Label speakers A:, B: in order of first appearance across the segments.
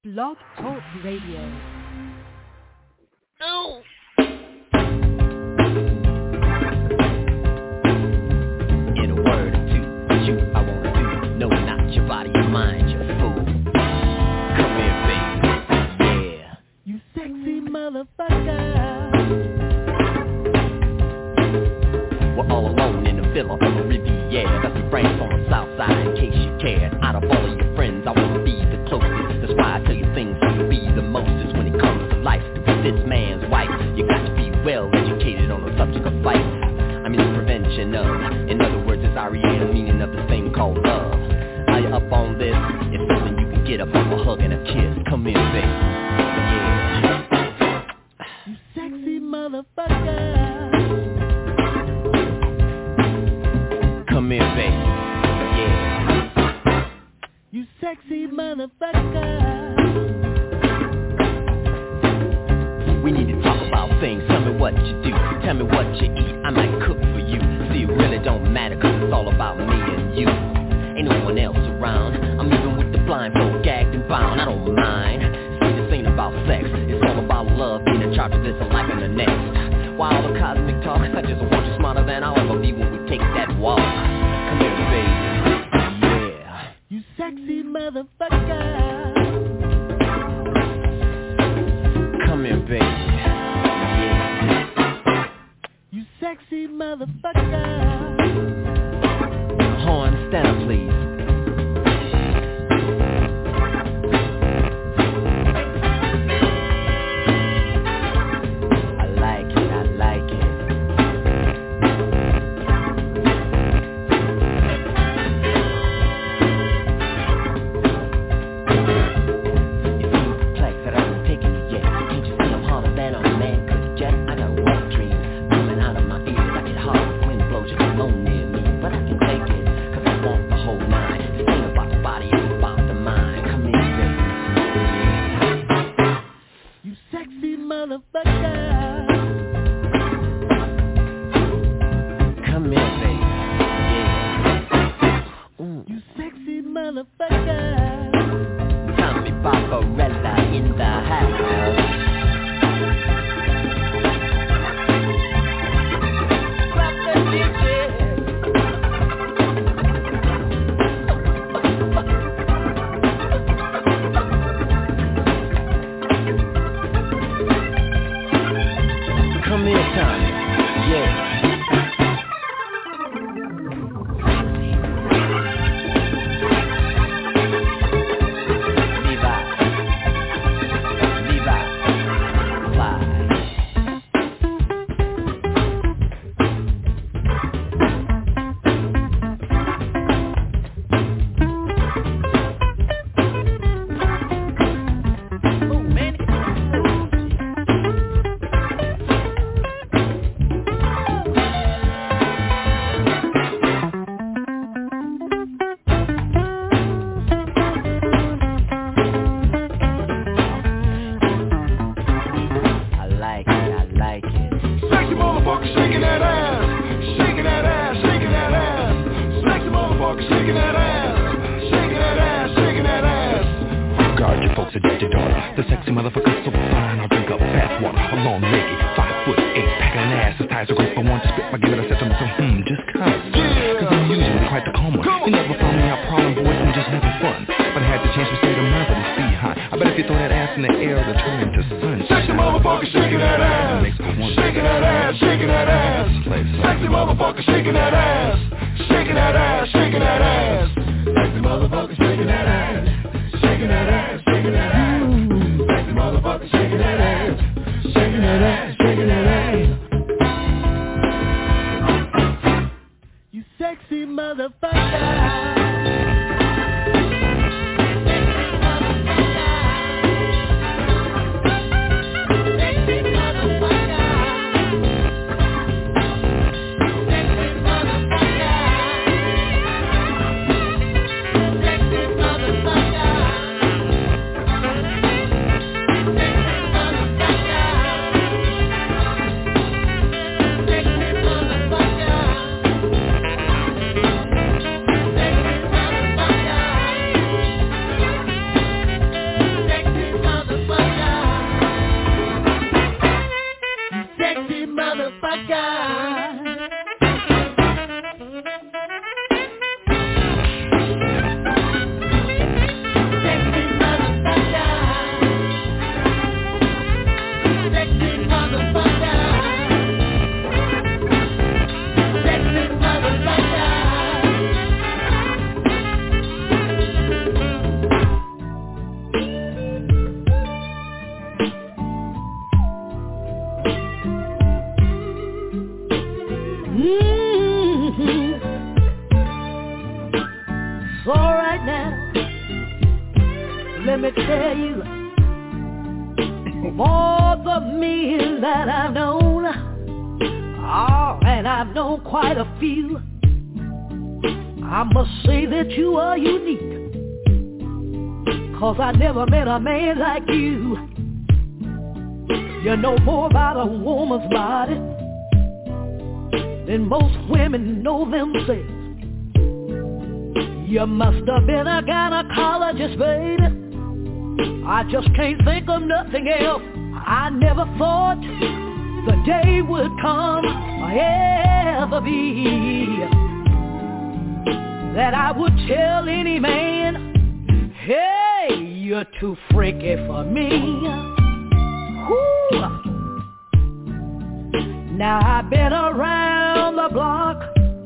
A: Blog Talk Radio.
B: No. In a word or two, what you I wanna do. No, not your body, your mind, your fool. Come here, baby. Yeah.
C: You sexy motherfucker.
B: We're all alone in the villa on the Riviera. Got some friends on the south side in case you care. Out of all of your friends, I wanna be the closest. That's why I tell you things you'll be the mostest when it comes to life. To be this man's wife, you got to be well educated on the subject of life. I mean the prevention of. In other words, it's R.E.A. the meaning of this thing called love. Are you up on this? It's something you can get up on a hug and a kiss. Come here, baby. Yeah.
C: You sexy motherfucker.
B: Come here, baby. Yeah.
C: You sexy motherfucker.
B: We need to talk about things. Tell me what you do. Tell me what you eat. I might cook for you. See, it really don't matter, cause it's all about me and you. Ain't no one else around. I'm even with the blindfold, gagged and bound. I don't mind. See, this ain't about sex. It's all about love. Being in charge of this and life and the next. Why all the cosmic talk? I just want you smarter than I'll ever be when we take that walk. Come here, baby. Yeah.
C: You sexy motherfucker.
B: Come here, baby. Yeah.
C: You sexy motherfucker.
B: Horn, stand up, please. I like it, I like it. You seem perplexed that I haven't taken you yet. Can't you see I'm harder than a man could jet? I got wet dreams coming out of my ears. I get hard, wind blows you alone near me. But I can take it, cause I want the whole nine. This ain't about the body, it's about the mind. Come here, baby.
C: You sexy motherfucker.
B: Come here, baby. Yeah.
C: You sexy motherfucker.
B: Tommy Barbarella in the house. Clap the digits. Come here, Tommy. Yeah.
C: tell you, for the men that I've known, oh, and I've known quite a few, I must say that you are unique, 'cause I never met a man like you. You know more about a woman's body than most women know themselves. You must have been a gynecologist, baby. I just can't think of nothing else. I never thought the day would come or ever be that I would tell any man, hey, you're too freaky for me. Woo. Now I've been around the block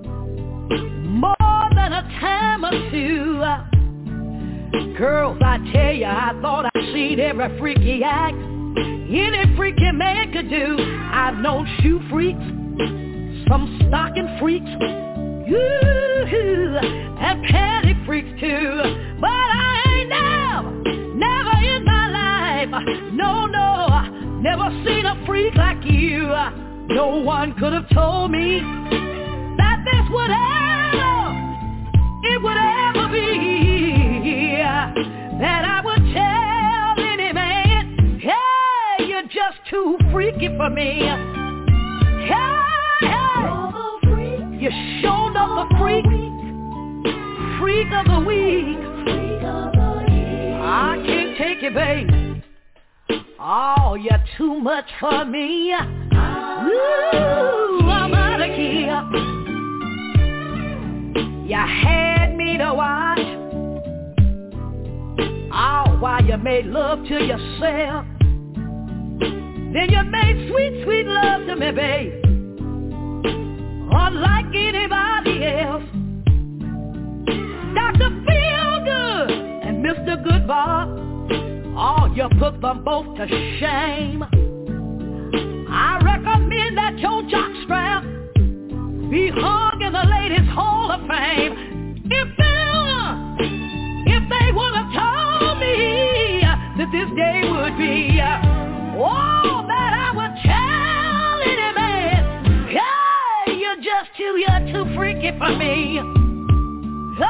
C: more than a time or two. Girls, I tell you, I thought I'd seen every freaky act any freaky man could do. I've known shoe freaks, some stocking freaks, and panty freaks too. But I ain't never in my life, no, never seen a freak like you. No one could have told me that this would ever be, that I would tell any man, hey, you're just too freaky for me. Hey, you showed up the freak of the week. I can't take it, babe. Oh, you're too much for me. Ooh, I'm out of here. You had me to watch. Oh, while you made love to yourself. Then you made sweet, sweet love to me, babe. Unlike anybody else. Dr. Feelgood and Mr. Goodbar, oh, you put them both to shame. I recommend that your jockstrap be hung in the Ladies' Hall of Fame. If they would have told me that this day would be, oh, that I would tell any man, hey, you're too freaky for me. Oh,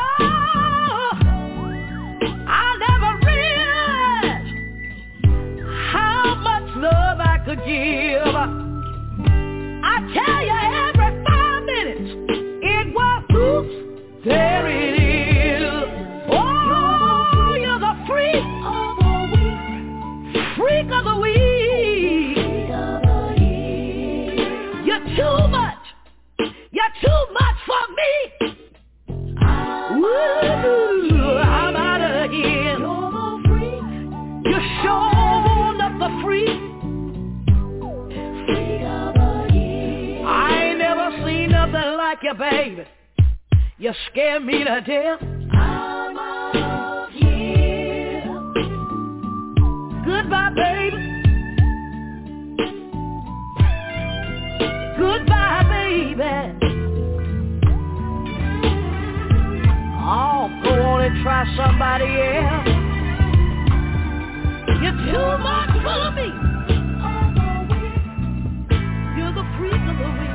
C: I never realized how much love I could give. I tell you, every 5 minutes, it was, oops, there it is. Oh, you're the freak of the week. You're too much for me. Ooh, I'm out of here. You're showing up the freak. I ain't never seen nothing like you, baby. You scare me to death. I'm out here. Goodbye, baby. Goodbye, baby. Oh, go on and try somebody else. You're too much for me. You're the freak of the week.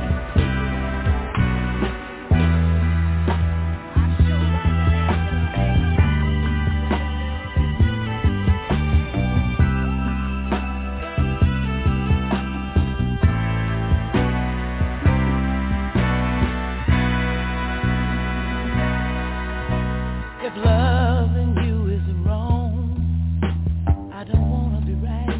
C: If loving you is wrong, I don't wanna be right.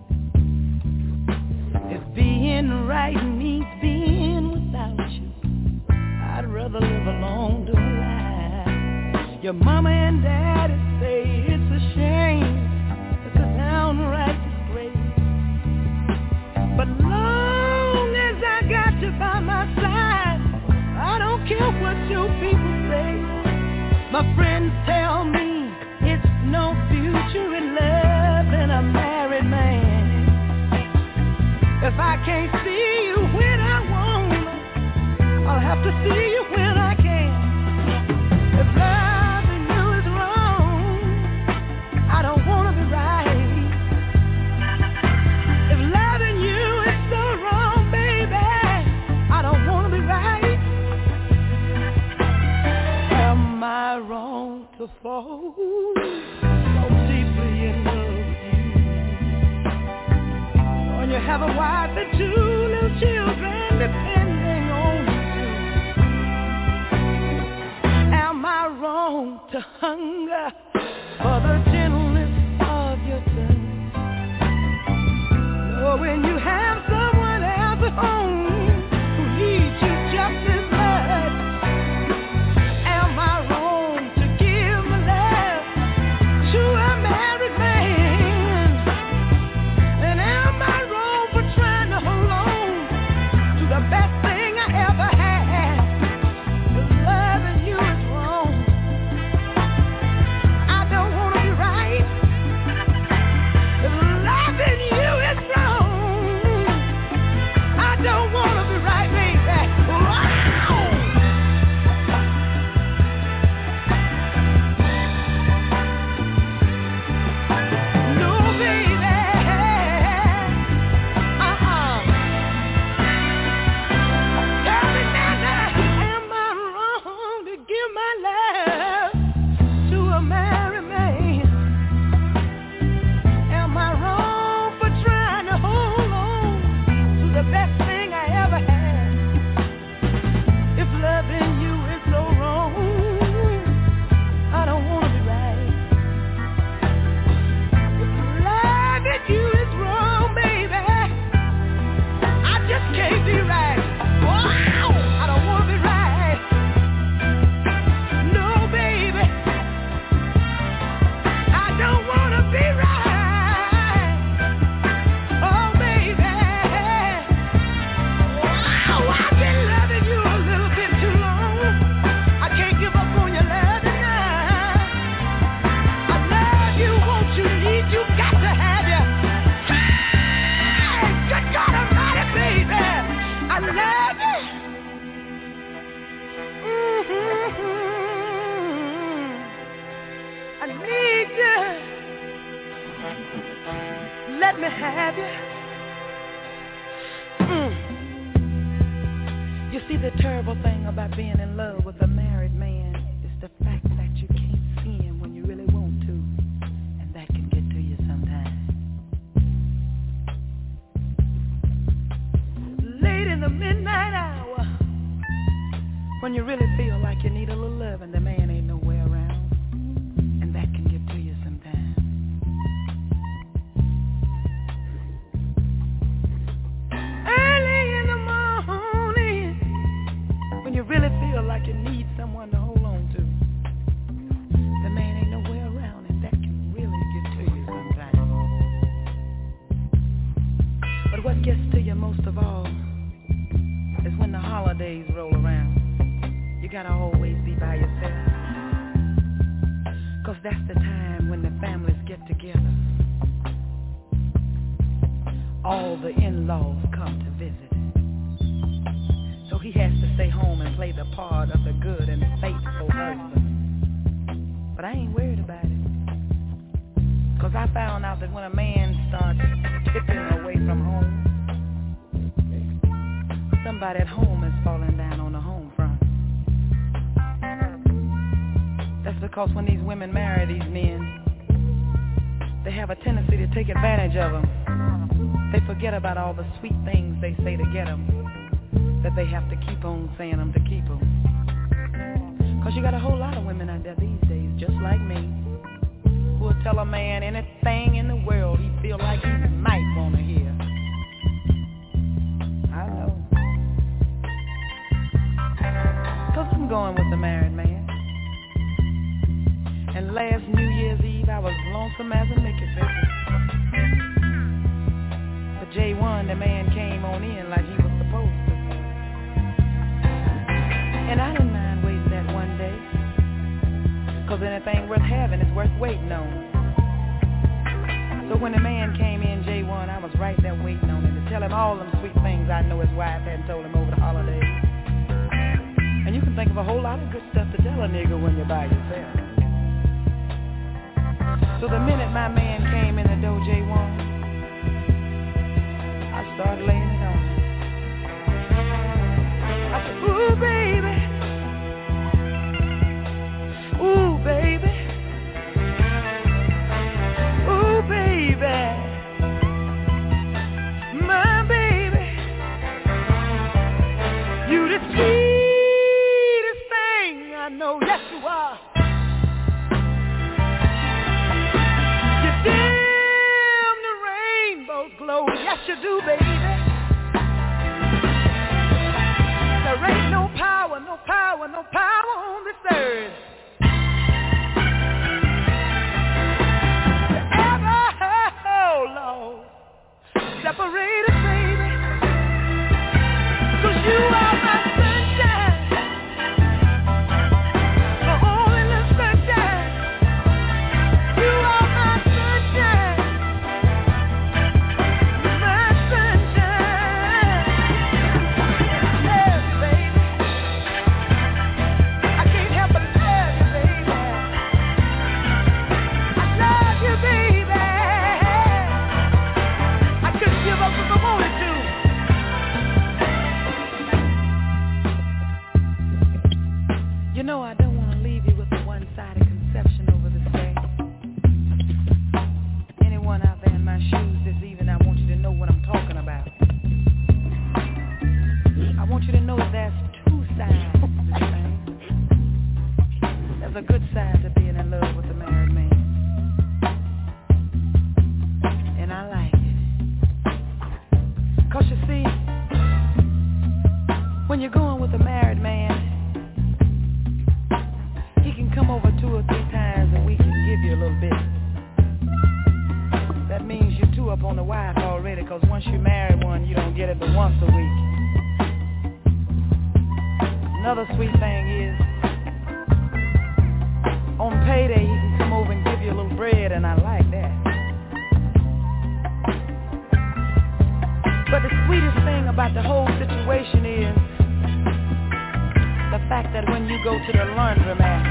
C: If being right means being without you, I'd rather live alone to lie. Your mama and daddy say it's a shame, it's a downright disgrace. But long as I got you by my side, I don't care what you people say. My friends tell me it's no future in loving a married man. If I can't see you when I want, I'll have to see you when I can. If loving you is wrong, I don't want to be have a wife and 2 little children depending on you. Am I wrong to hunger for the gentleness of your touch? Knowing you have someone else at home who needs you just as much. Am I wrong to give my love to a married man? And am I wrong for trying to hold on to the best thing I ever had? 'Cause loving you is wrong. I don't want to be right. 'Cause loving you is wrong. I don't want to be right, baby. Wow. No, baby. Tell me now, am I wrong to give my love to a married man? Am I wrong for trying to hold on to the best thing I ever had? If loving you is so wrong, I don't want to be right. If loving you is wrong, baby, I just can't be right. Wow, I don't want to be right. No, baby, I don't want to be right. Oh, baby, wow, I've been loving you a little bit too long. I can't give up on your love tonight. I love you, want you, need you, got to have you. Hey, good God Almighty, baby, I love you. I need you. Let me have you. You see, the terrible thing about being in love with a married man is the fact that you can't see him when you really want to, and that can get to you sometimes. Late in the midnight hour, when you really feel like you need a little love and the man ain't nowhere around, and that can get to you sometimes. Early in the morning, when you really feel like you need someone to hold on to, the man ain't nowhere around, and that can really get to you sometimes. But what gets to you most of all is when the holidays roll around. You gotta always be by yourself, 'cause that's the time when the families get together. All the in-laws come to visit. So he has to stay home and play the part of the good and faithful husband. But I ain't worried about it, 'cause I found out that when a man starts tipping away from home, somebody at home is falling down on the home front. That's because when these women marry these men, they have a tendency to take advantage of them. They forget about all the sweet things they say to get them, that they have to keep on saying them to keep them. 'Cause you got a whole lot of women out there these days, just like me, who will tell a man anything in the world he feel like he might want to hear. I know. 'Cause I'm going with the married man. And last New Year's Eve, I was lonesome as a Mickey Fisher. But J1, the man came on in like he was supposed to. And I didn't mind waiting that one day, 'cause anything worth having is worth waiting on. So when the man came in, J1, I was right there waiting on him to tell him all them sweet things I know his wife hadn't told him over the holidays. And you can think of a whole lot of good stuff to tell a nigga when you're by yourself. So the minute my man came in the door, J1, I started laying it on him. I said, ooh, baby. Ooh, baby. Ooh, baby. My Yes, you do, baby. There ain't no power, no power, no power on this earth to ever, oh Lord, separate us, baby. 'Cause you are my sunshine, my only sunshine. You are my sunshine, my sunshine. Yes, baby. I can't help but love you, baby. I love you, baby. I couldn't give up if I wanted to. You know I don't want to leave you with a one-sided conception over this day. Anyone out there in my shoes this evening, I want you to know what I'm talking about. I want you to know that there's two sides to this thing. There's a good side to being in love with a married man, and I like it. 'Cause you see, when you're going with a married man, he can come over 2 or 3 times a week and give you a little bit. That means you're 2 up on the wife already, 'cause once you marry one, you don't get it but once a week. Another sweet thing is, on payday, he can come over and give you a little bread, and I like that. But the sweetest thing about the whole situation is the fact that when you go to the laundromat,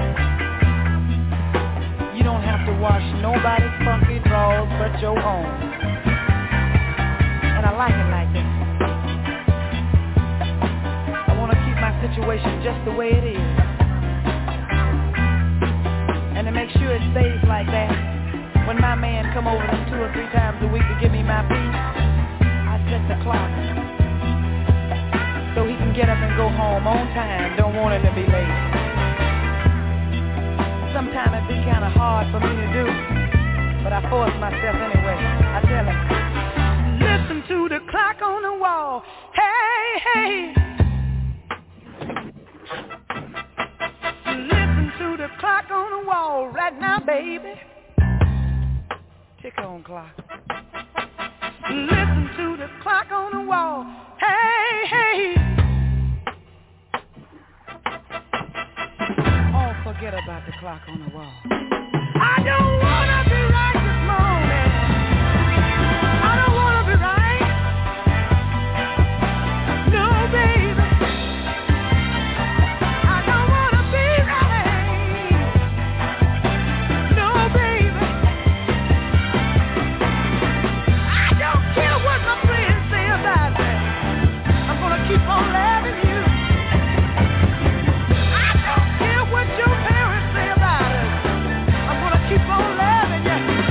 C: you don't have to wash nobody's funky drawers but your own. And I like it like that. I want to keep my situation just the way it is. And to make sure it stays like that, when my man come over them 2 or 3 times a week to give me my piece, I set the clock so he can get up and go home on time. Don't want him to be late. Sometimes it be kind of hard for me to do, but I force myself anyway. I tell him, listen to the clock on the wall. Hey, hey. Listen to the clock on the wall right now, baby. Tick on clock. Listen to the clock on the wall. Hey, hey. Oh, forget about the clock on the wall. I don't wanna be right this morning. I don't wanna be right. No, baby. I don't wanna be right. No, baby. I don't care what my friends say about me. I'm gonna keep on loving you. I don't care what your parents say about us. I'm gonna keep on loving you.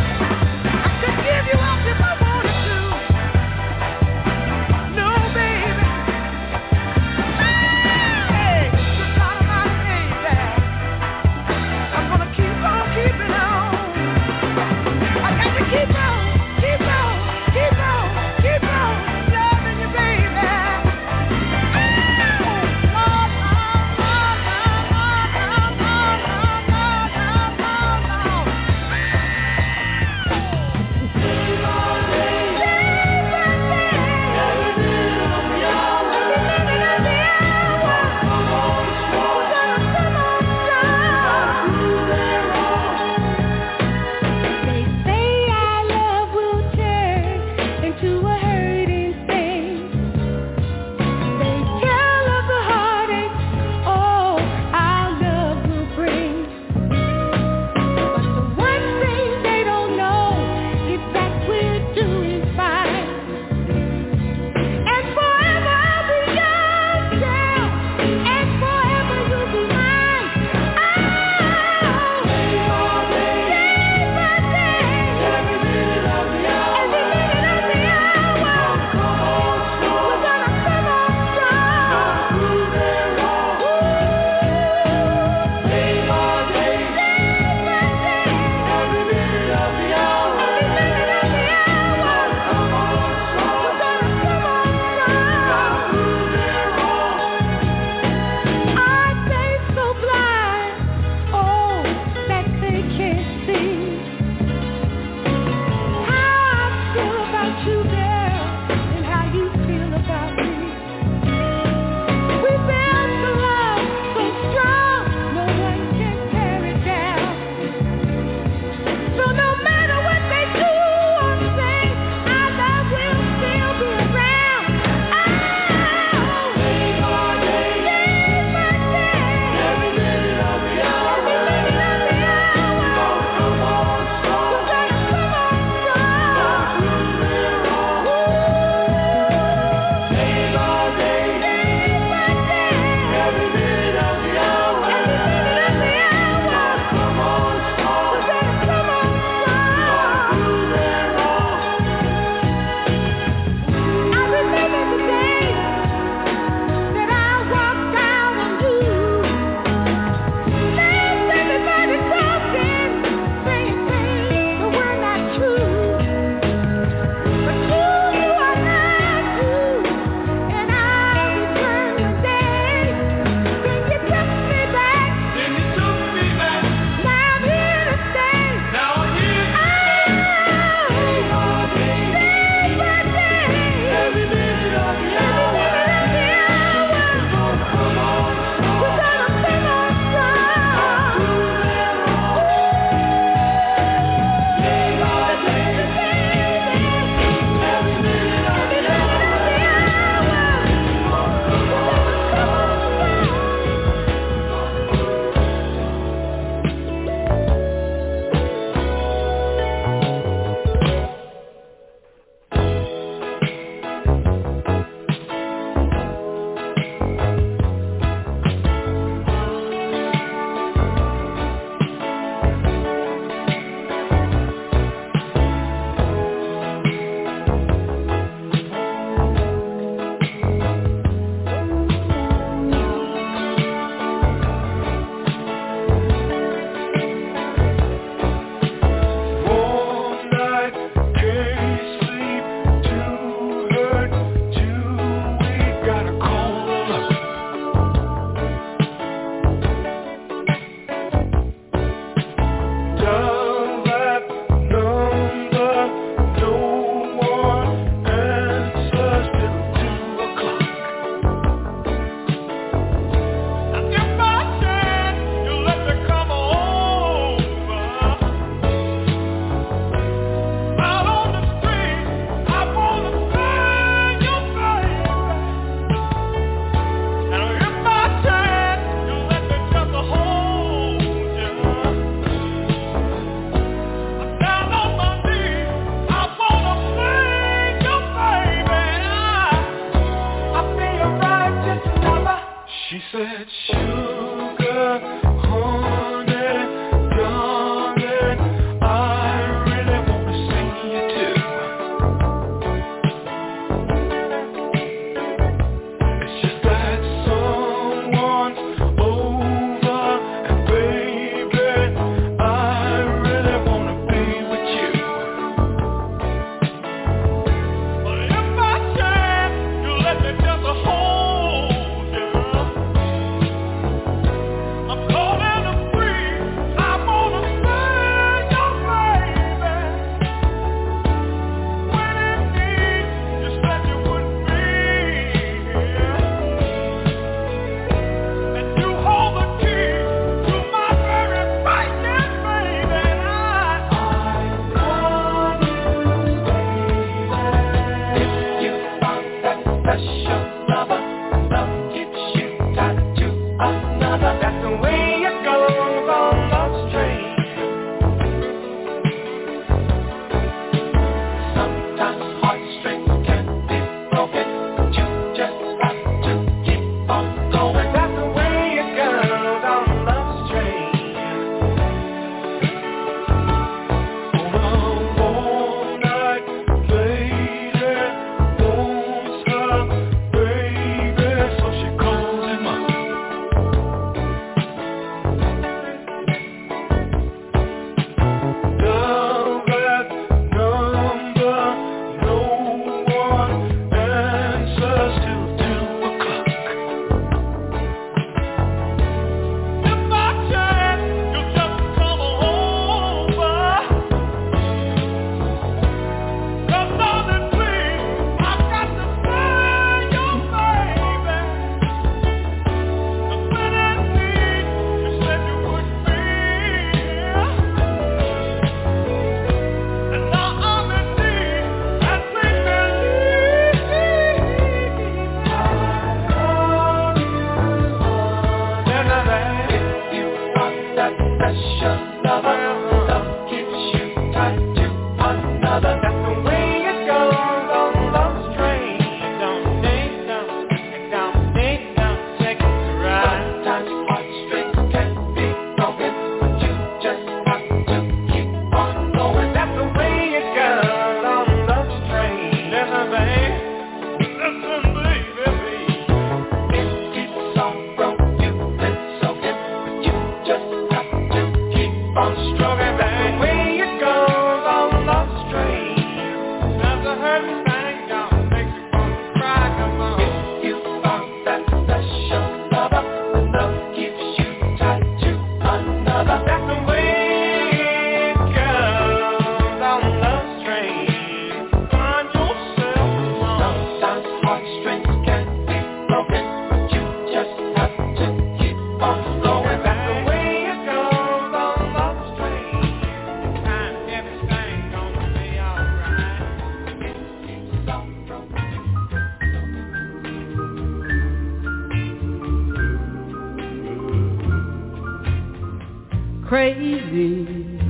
C: crazy.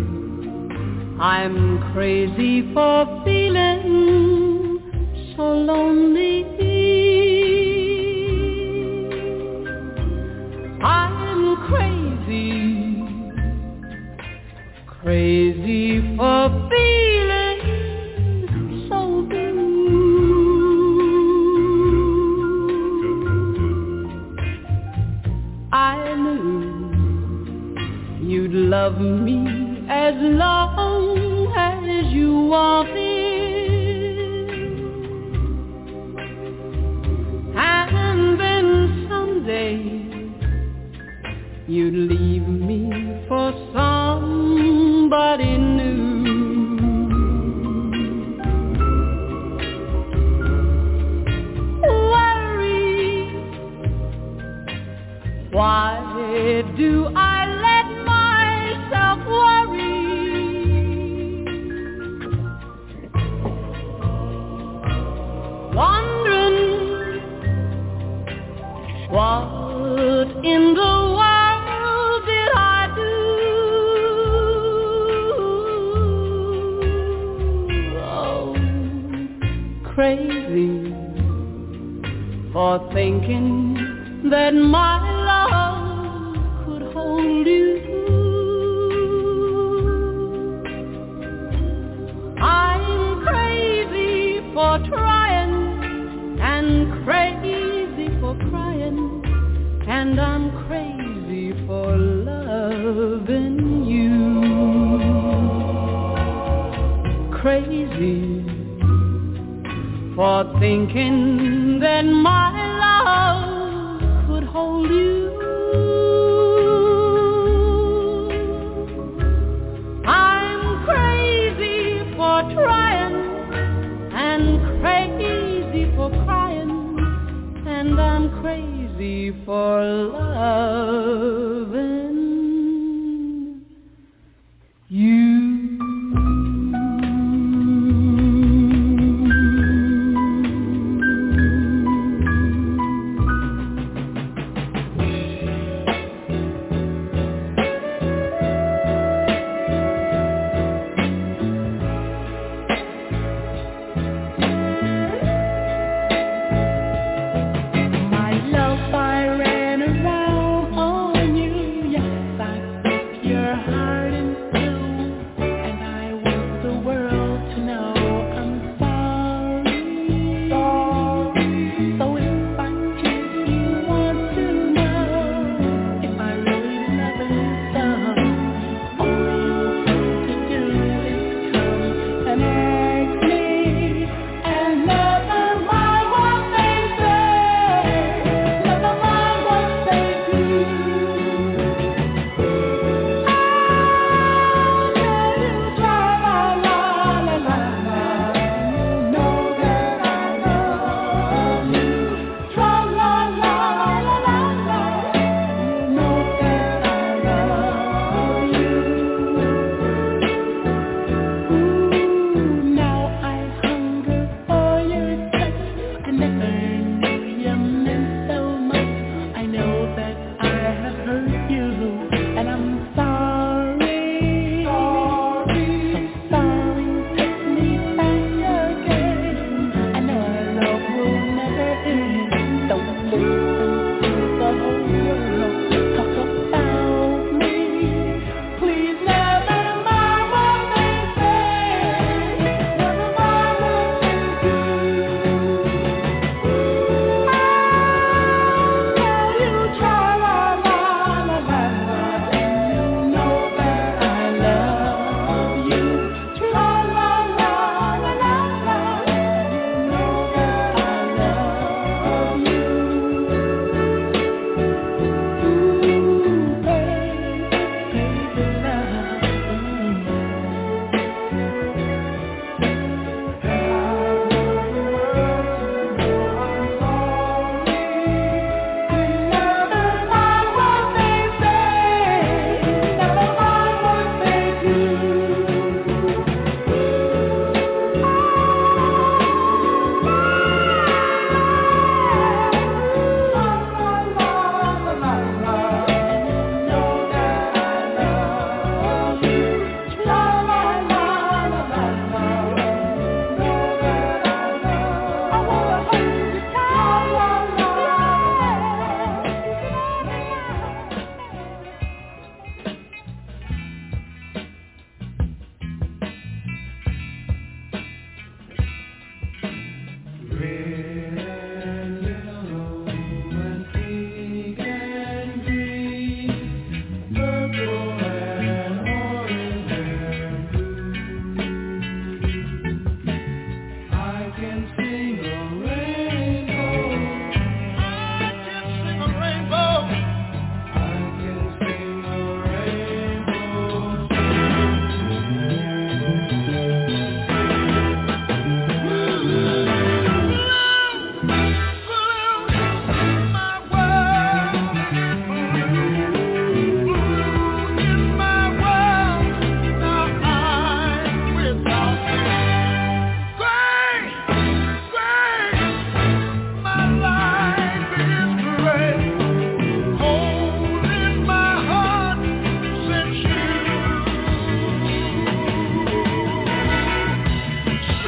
C: I'm crazy for feeling so lonely. I'm crazy, crazy for feeling so blue. I knew you'd love me as long as you wanted, and then someday you'd leave me for somebody new. Worry, why do I let myself worry? Wondering what in the world did I do? Oh, crazy for thinking that my love could hold you. I'm crazy for trying and crazy for crying, and I'm crazy for loving you. Crazy for thinking that my love could hold you. I'm crazy for trying and crazy for crying, and I'm crazy for loving you.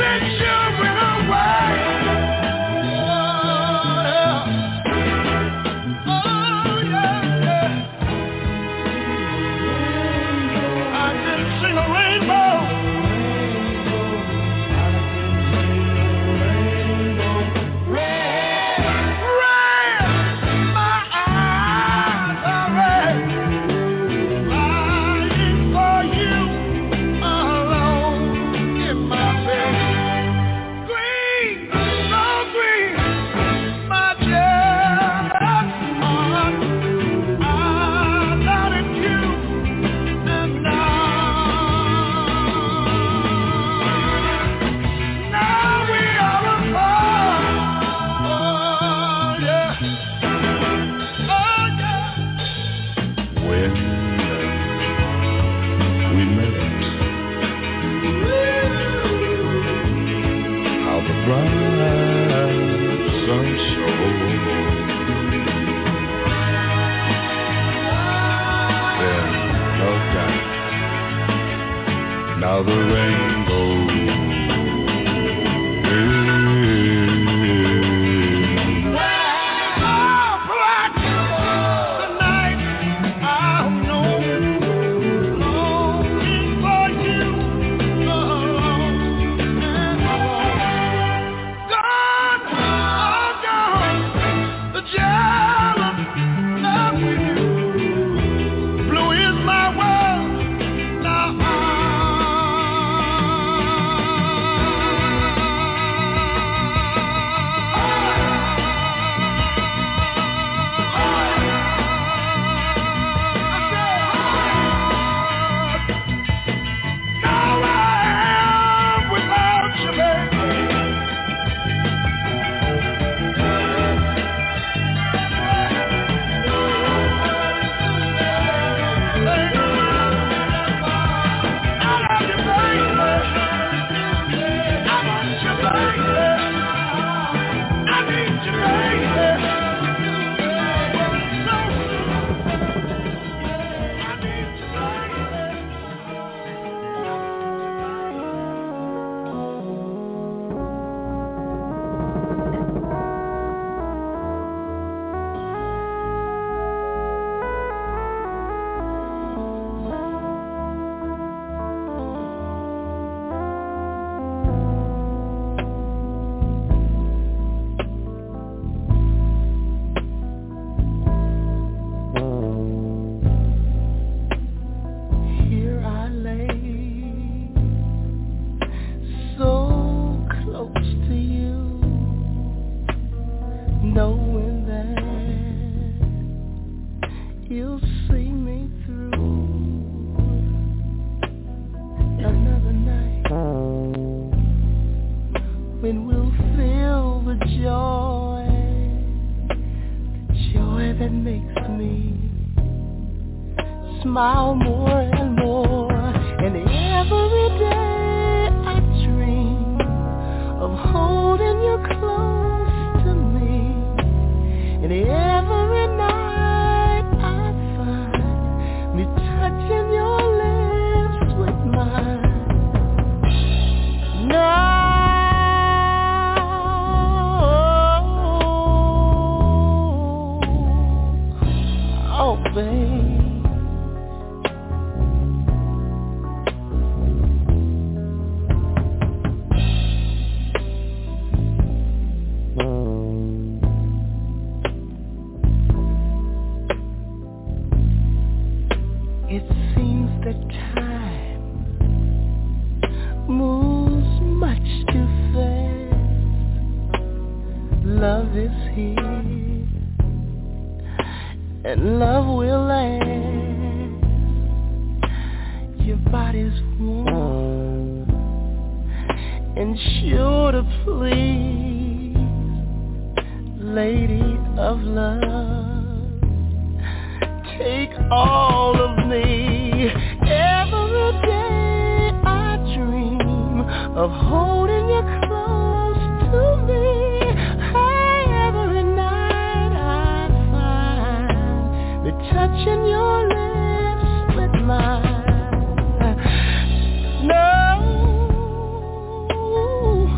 C: Smile more and more, and every day I dream of holding you close to me, and every night I find me touching your lips with mine. No. Oh, babe. Love is here, and love will last. Your body's warm and sure to please, lady of love. Take all of me. Every day I dream of holding you close to me. Touching your lips with mine. No,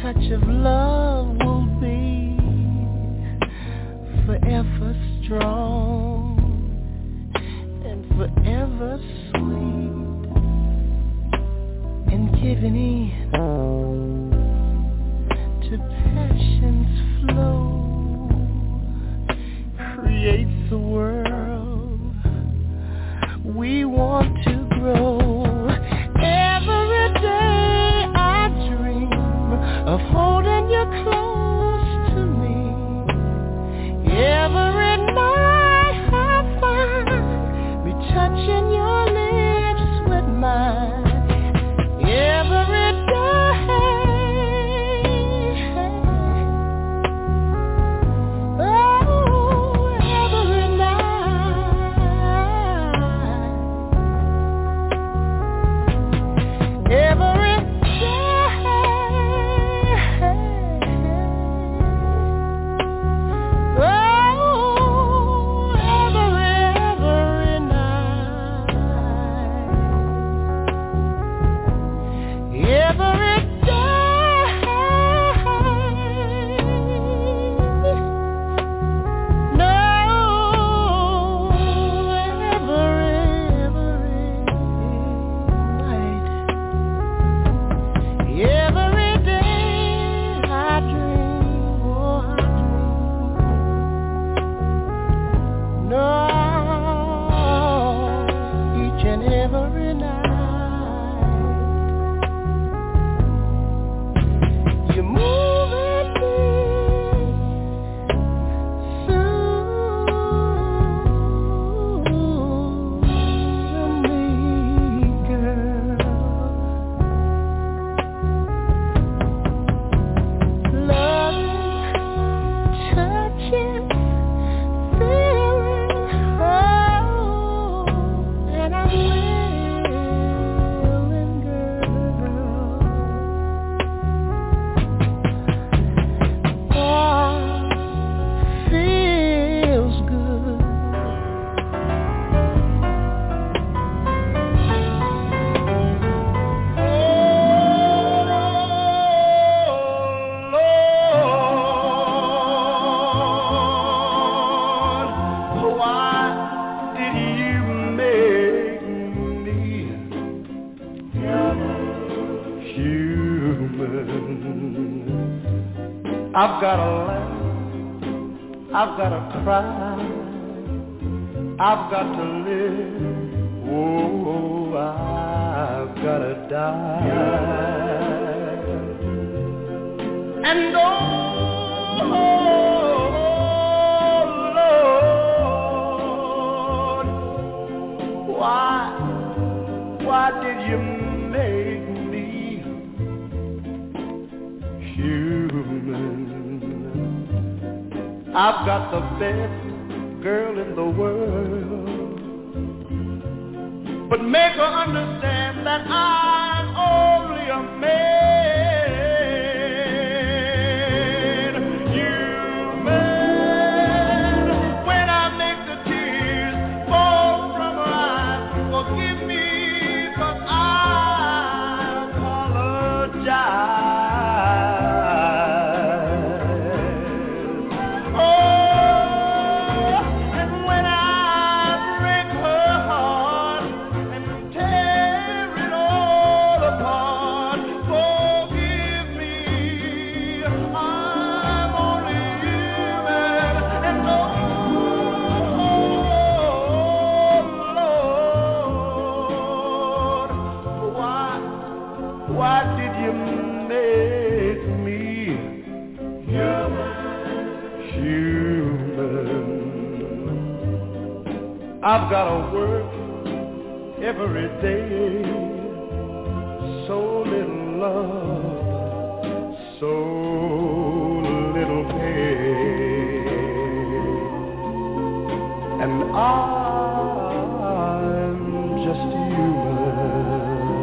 C: touch of love will be forever strong and forever sweet, and giving in to passion's flow creates a world we want to grow. Every day I dream of holding you close to me. Every night I find me touching your lips with mine. Every day, oh, every night, every I've got to laugh, I've got to cry, I've got to live, oh, I've got to die. And oh, Lord, why did you make me human? I've got the best girl in the world, but make her understand that I'm only a man, human. When I make the tears fall from her eyes, forgive me, 'cause I apologize. I've got to work every day, so little love, so little pay, and I'm just human.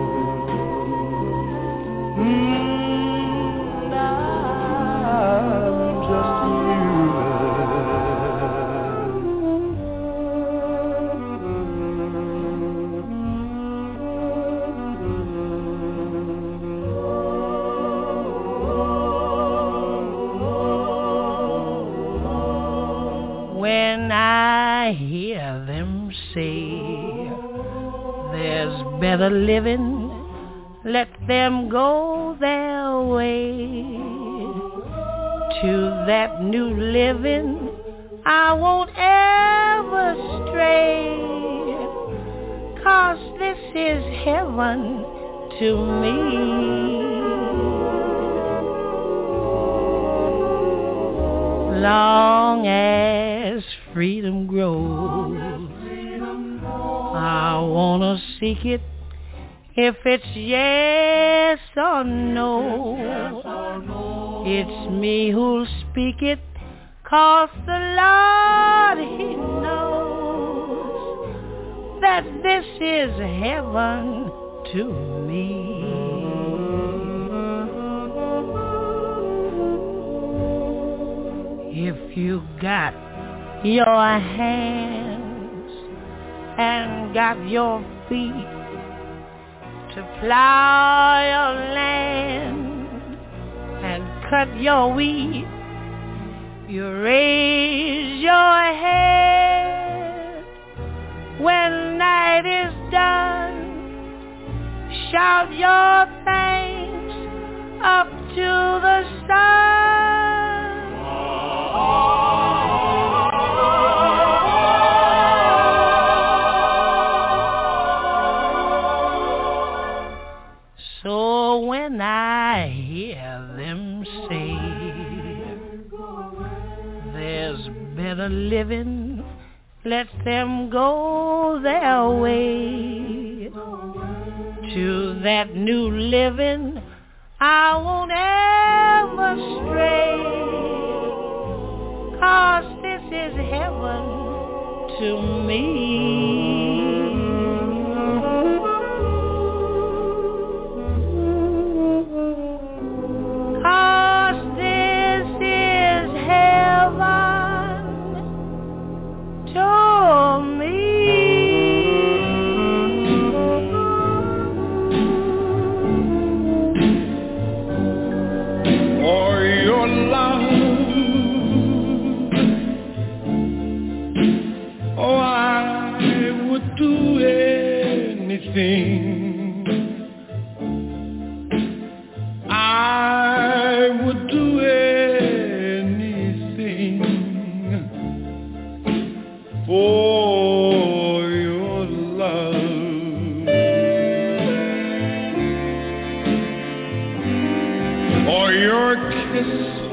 C: I'm just human. say there's better living, let them go their way. To that new living I won't ever stray, 'cause this is heaven to me. Long as freedom grows, I wanna seek it, if it's yes or no. It's me who'll speak it, 'cause the Lord, He knows that this is heaven to me. If you got your hands and got your feet to plow your land and cut your wheat, you raise your head when night is done, shout your thanks up to the sun. So when I hear them say there's better living, let them go their way. To that new living I won't ever stray, 'cause this is heaven to me.
D: I would do anything for your love, or your kiss.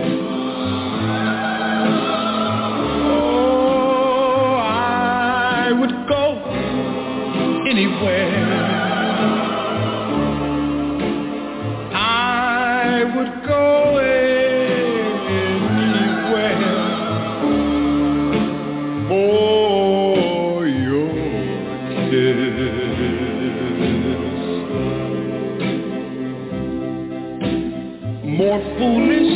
D: Oh, I would go anywhere. More foolish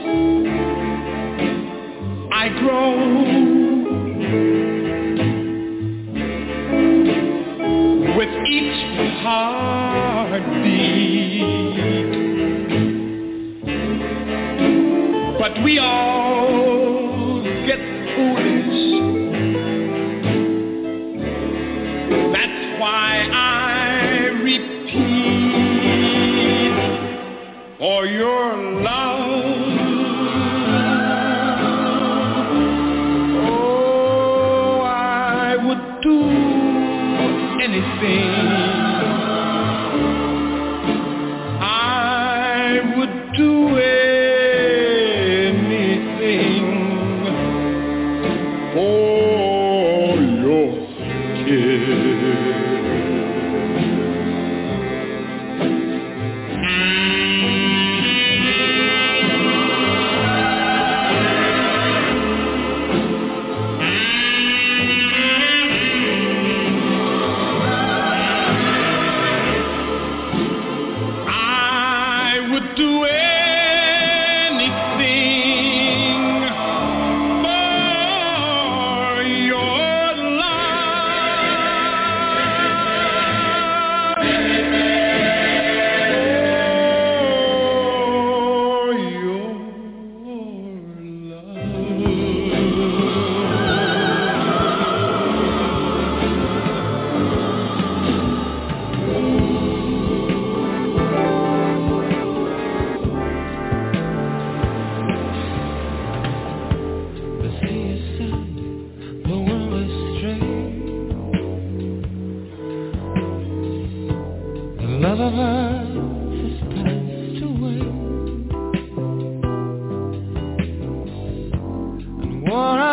D: I grow, with each heartbeat, but we all get foolish. That's why I repeat, for your love, oh, I would do anything. I would do anything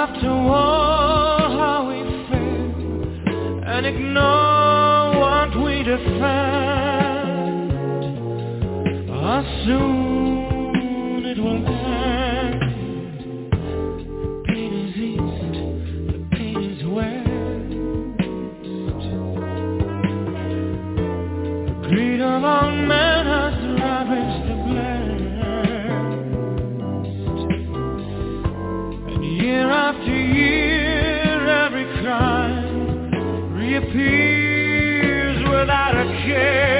C: after war how we fail and ignore what we defend. Soon it will end. Pain is east, the pain is west. The greed of all men has ravished the blessed. And year after year, every crime reappears without a care.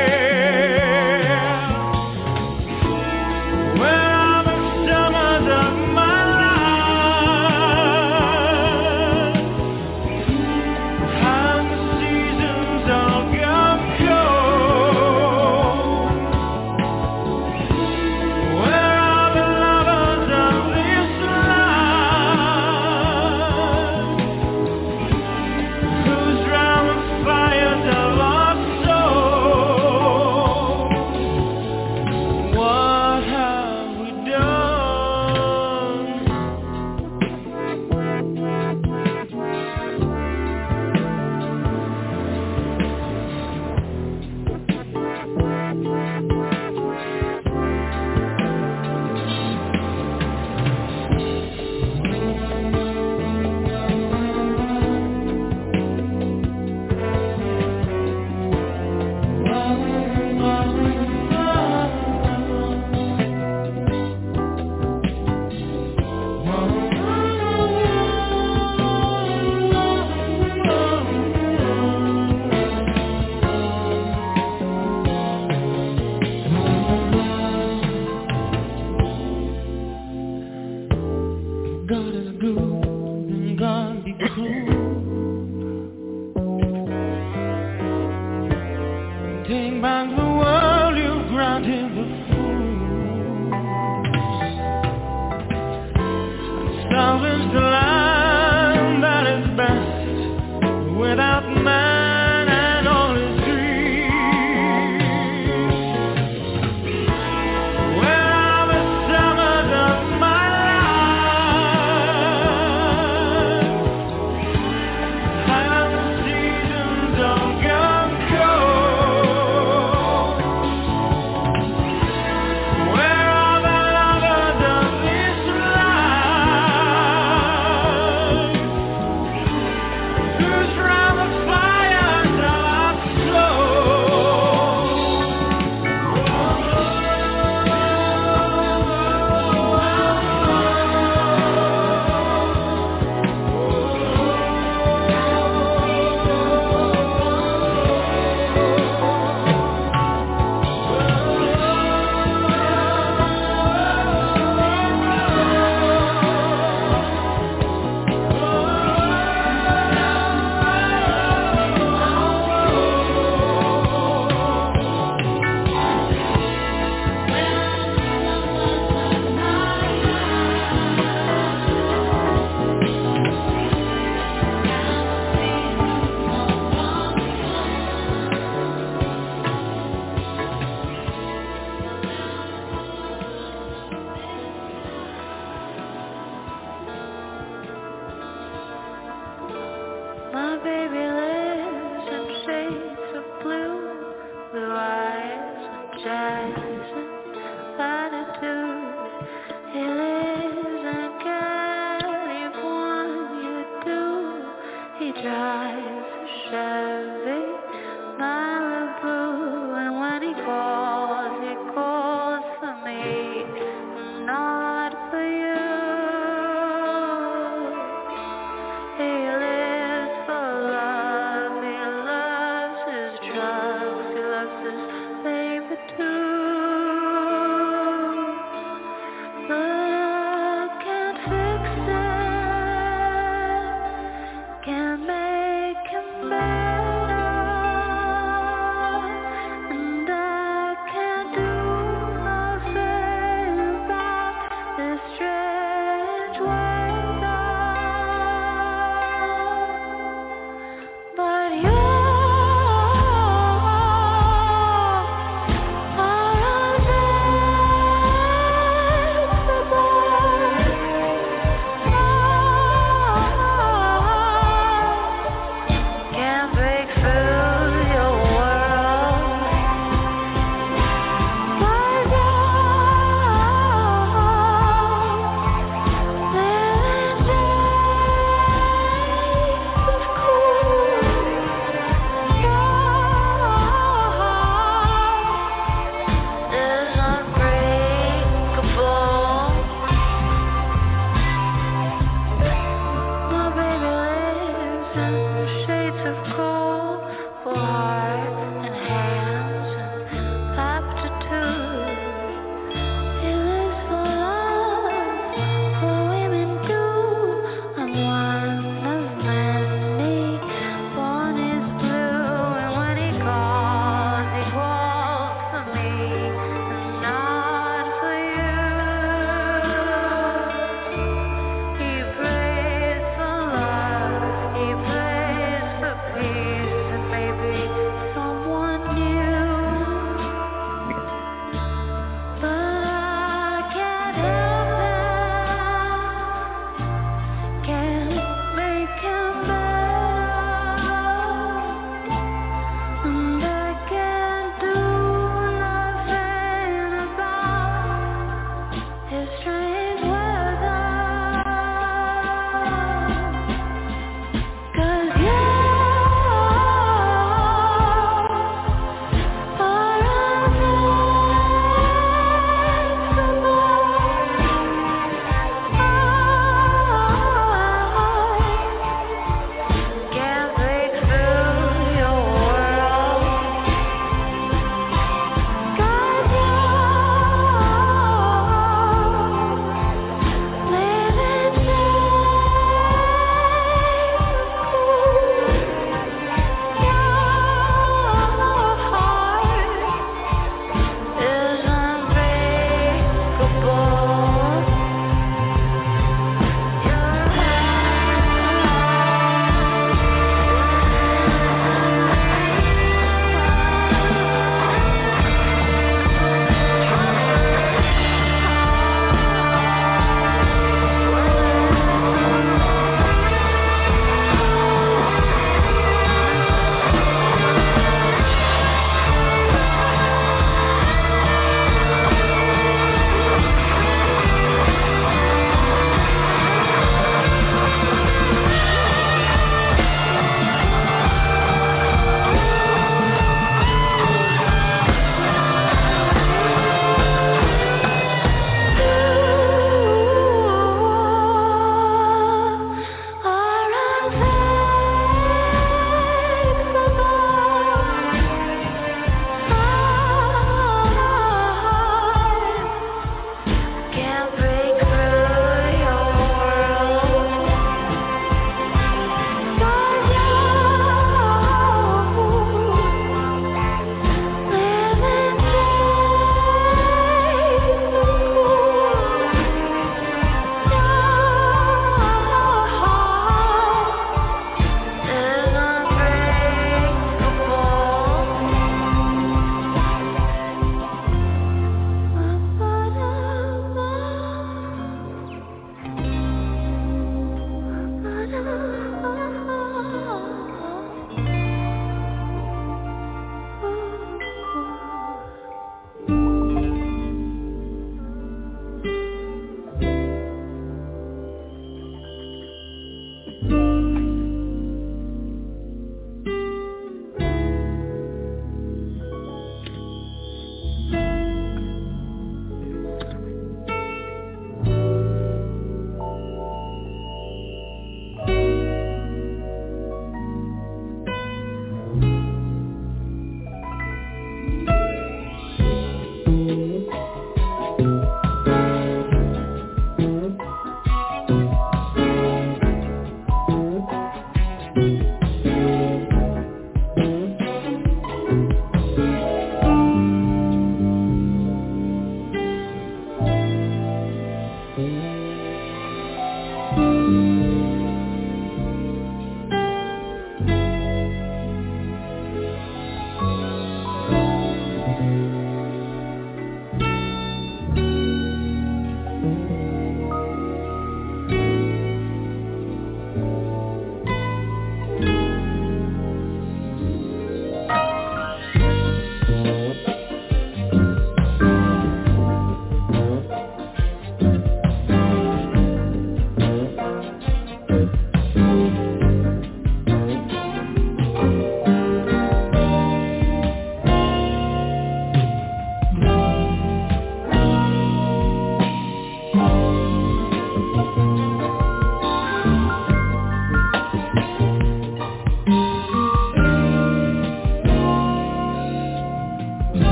E: He lives for love.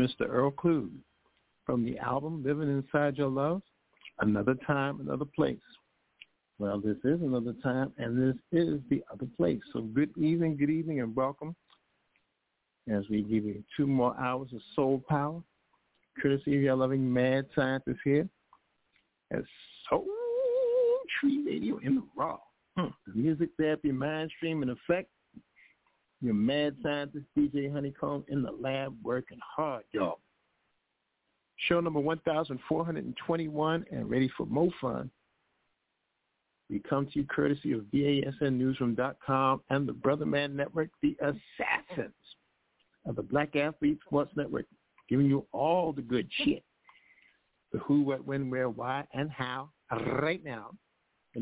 E: Mr. Earl Klug from the album Living Inside Your Love, Another Time, Another Place. Well, this is another time, and this is the other place. So good evening, and welcome as we give you 2 more hours of soul power, courtesy of your loving mad scientist here at Soul Tree Radio in the Raw. The music therapy, mind stream, and effect. Your mad scientist, DJ Honeycomb, in the lab working hard, y'all. Show number 1,421 and ready for more fun. We come to you courtesy of BASNnewsroom.com and the Brother Man Network, the assassins of the Black Athlete Sports Network, giving you all the good shit. The who, what, when, where, why, and how right now at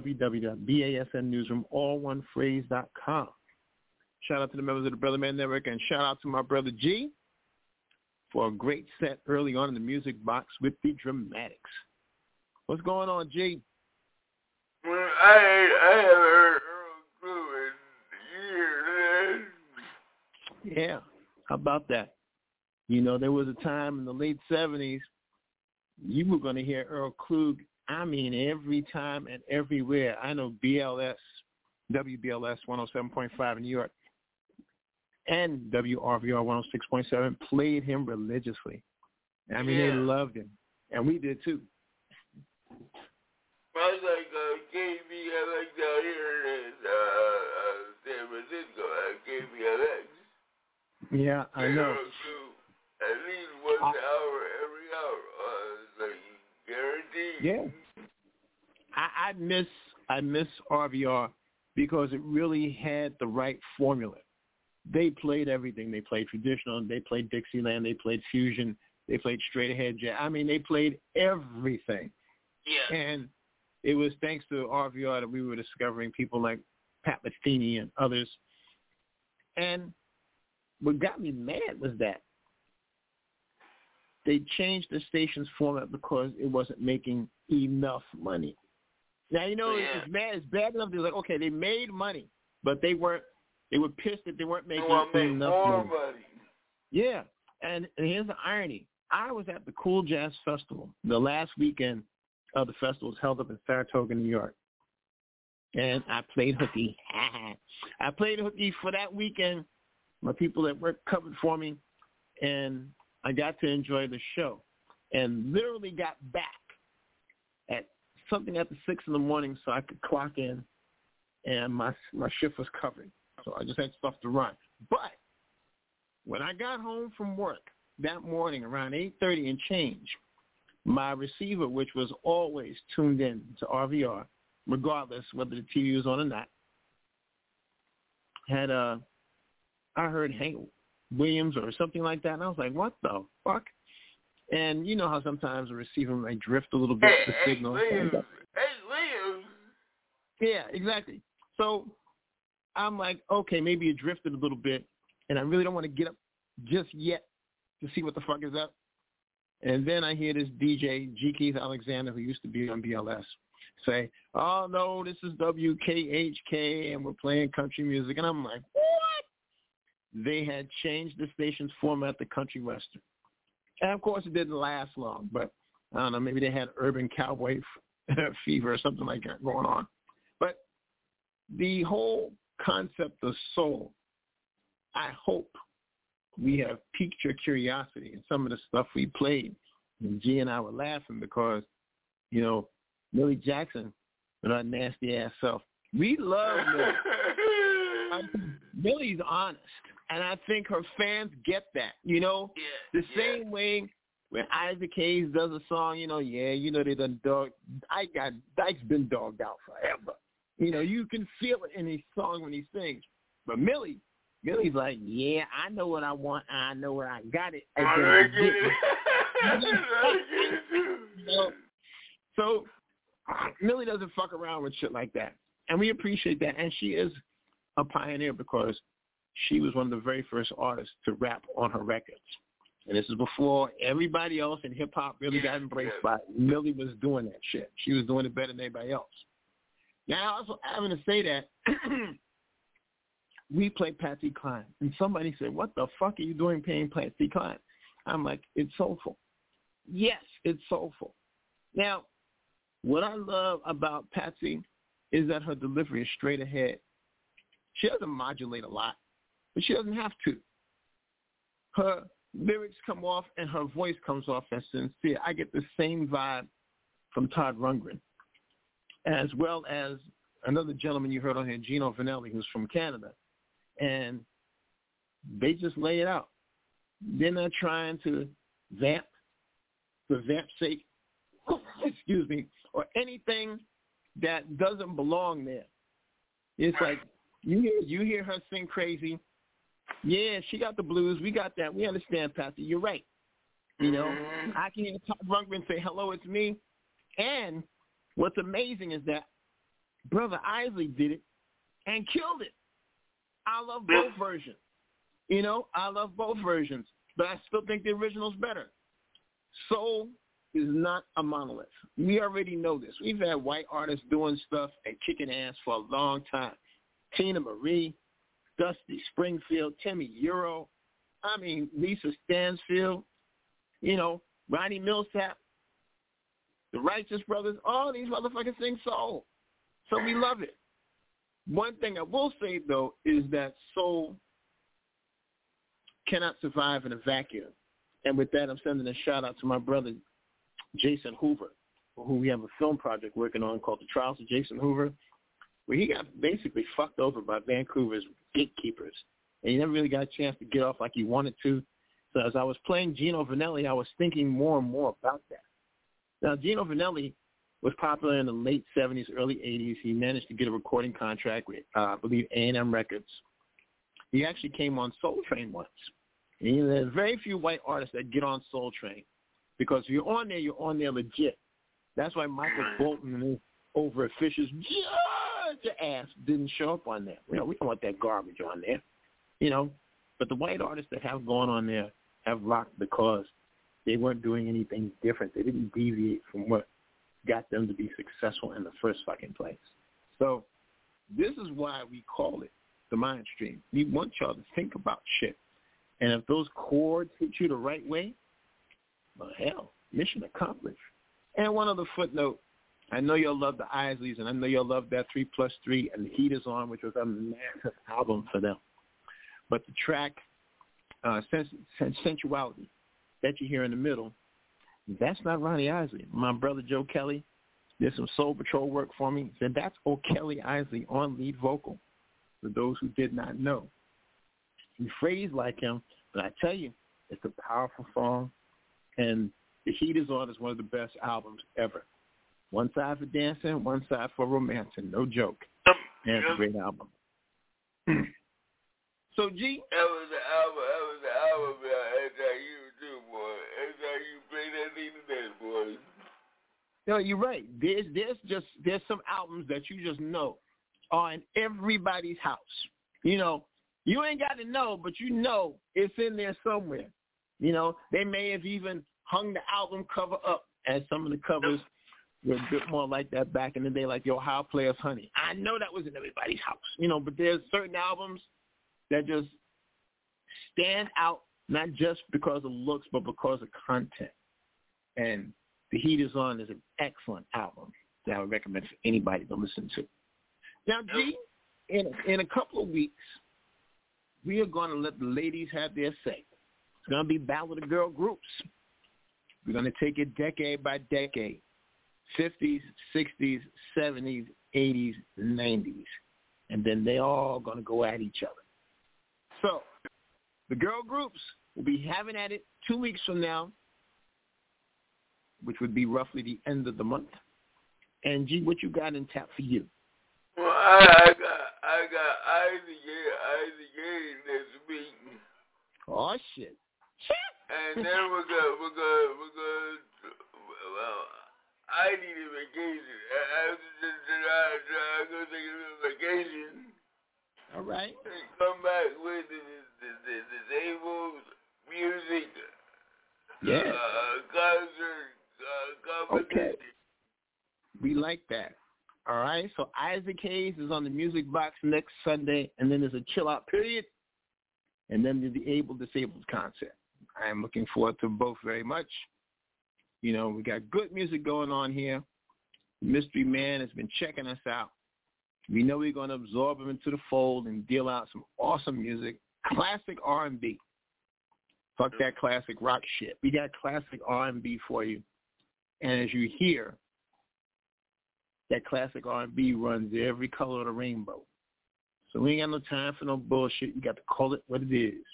E: www.BASNnewsroom.com. Shout out to the members of the Brother Man Network, and shout out to my brother G for a great set early on in the music box with the Dramatics. What's going on, G?
F: Well, I haven't heard Earl Klug in years.
E: Yeah, how about that? You know, there was a time in the late 70s you were going to hear Earl Klug, I mean, every time and everywhere. I know WBLS 107.5 in New York and WRVR 106.7 played him religiously. I mean, They loved him, and we did too.
F: I like KB, I like down here in San Francisco, KBLX.
E: Yeah, I know.
F: At least 1 hour every hour, like guaranteed.
E: Yeah. I miss RVR because it really had the right formula. They played everything. They played traditional. They played Dixieland. They played fusion. They played straight ahead jazz. I mean, they played everything.
F: Yeah.
E: And it was thanks to RVR that we were discovering people like Pat Metheny and others. And what got me mad was that they changed the station's format because it wasn't making enough money. Now, you know, it's bad enough. They're like, okay, they made money, but they were pissed that they weren't making enough money. Yeah, and here's the irony. I was at the Cool Jazz Festival, the last weekend of the festival was held up in Saratoga, New York. And I played hooky. I played hooky for that weekend. My people at work covered for me, and I got to enjoy the show. And literally got back at something after 6 in the morning so I could clock in, and my shift was covered. So I just had stuff to run. But when I got home from work that morning around 8:30 and change, my receiver, which was always tuned in to RVR, regardless whether the TV was on or not, had I heard Hank Williams or something like that, and I was like, what the fuck? And you know how sometimes the receiver might drift a little bit, the signal.
F: Williams.
E: Yeah, exactly. So I'm like, okay, maybe it drifted a little bit, and I really don't want to get up just yet to see what the fuck is up. And then I hear this DJ, G. Keith Alexander, who used to be on BLS, say, oh, no, this is WKHK, and we're playing country music. And I'm like, what? They had changed the station's format to country western. And, of course, it didn't last long, but I don't know, maybe they had urban cowboy fever or something like that going on. But the whole concept of soul, I hope we have piqued your curiosity in some of the stuff we played. And G and I were laughing because, you know, Millie Jackson and her nasty ass self. We love Millie. Millie's honest, and I think her fans get that. You know, same way when Isaac Hayes does a song. You know, they done Dyke's been dogged out forever. You know, you can feel it in his song when he sings. But Millie's like, yeah, I know what I want. I know where I got it. So Millie doesn't fuck around with shit like that. And we appreciate that. And she is a pioneer because she was one of the very first artists to rap on her records. And this is before everybody else in hip-hop really got embraced by it. Millie was doing that shit. She was doing it better than anybody else. Now, also having to say that, we play Patsy Cline. And somebody said, what the fuck are you doing playing Patsy Cline? I'm like, it's soulful. Yes, it's soulful. Now, what I love about Patsy is that her delivery is straight ahead. She doesn't modulate a lot, but she doesn't have to. Her lyrics come off and her voice comes off as sincere. I get the same vibe from Todd Rundgren, as well as another gentleman you heard on here, Gino Vanelli, who's from Canada. And they just lay it out. They're not trying to vamp for vamp's sake, excuse me, or anything that doesn't belong there. It's like you hear her sing crazy. Yeah, she got the blues. We got that. We understand, Pastor. You're right. You know, I can hear Todd Rundgren say, hello, it's me. And what's amazing is that Brother Isley did it and killed it. I love both versions. You know, I love both versions, but I still think the original's better. Soul is not a monolith. We already know this. We've had white artists doing stuff and kicking ass for a long time. Tina Marie, Dusty Springfield, Timmy Euro, Lisa Stansfield, you know, Ronnie Millsap, the Righteous Brothers, all these motherfuckers sing soul. So we love it. One thing I will say, though, is that soul cannot survive in a vacuum. And with that, I'm sending a shout-out to my brother, Jason Hoover, who we have a film project working on called The Trials of Jason Hoover, where he got basically fucked over by Vancouver's gatekeepers. And he never really got a chance to get off like he wanted to. So as I was playing Gino Vanelli, I was thinking more and more about that. Now, Gino Vanelli was popular in the late 70s, early 80s. He managed to get a recording contract with, I believe, A&M Records. He actually came on Soul Train once. And there's very few white artists that get on Soul Train because if you're on there legit. That's why Michael Bolton and his over officials your ass didn't show up on there. You know, we don't want that garbage on there, you know. But the white artists that have gone on there have rocked because they weren't doing anything different. They didn't deviate from what got them to be successful in the first fucking place. So this is why we call it the Mind Stream. We want y'all to think about shit. And if those chords hit you the right way, well, hell, mission accomplished. And one other footnote, I know you'll love the Isleys, and I know you'll love that 3+3 and The Heat Is On, which was a massive album for them. But the track, Sensuality, that you hear in the middle, that's not Ronnie Isley. My brother Joe Kelly did some Soul Patrol work for me. He said that's O'Kelly Isley on lead vocal, for those who did not know. He phrased like him, but I tell you, it's a powerful song, and The Heat Is On is one of the best albums ever. One side for dancing, one side for romancing. No joke. And it's a great album. So, G?
F: That was the album SIU too, boy. SIU play that thing today, boy.
E: No, you're right. There's some albums that you just know are in everybody's house. You know, you ain't got to know, but you know it's in there somewhere. You know, they may have even hung the album cover up, as some of the covers were a bit more like that back in the day, like Yo, How Players Honey. I know that was in everybody's house, you know, but there's certain albums that just stand out, not just because of looks, but because of content. And The Heat Is On is an excellent album that I would recommend for anybody to listen to. Now, G, in a couple of weeks, we are going to let the ladies have their say. It's going to be Battle of the Girl Groups. We're going to take it decade by decade, 50s, 60s, 70s, 80s, 90s. And then they all going to go at each other. So the girl groups will be having at it 2 weeks from now, which would be roughly the end of the month. And, G, what you got in tap for you?
F: Well, I got Isaac Gay next week.
E: Oh, shit.
F: And then we're gonna well, I need a vacation. I'm gonna take a little vacation.
E: All right.
F: And come back with the disabled music.
E: Yeah.
F: Concert competition.
E: Okay. We like that. All right. So Isaac Hayes is on the Music Box next Sunday, and then there's a chill out period, and then there's the Disabled concert. I am looking forward to both very much. You know, we got good music going on here. Mystery Man has been checking us out. We know we're going to absorb him into the fold and deal out some awesome music. Classic R&B. Fuck that classic rock shit. We got classic R&B for you. And as you hear, that classic R&B runs every color of the rainbow. So we ain't got no time for no bullshit. You got to call it what it is.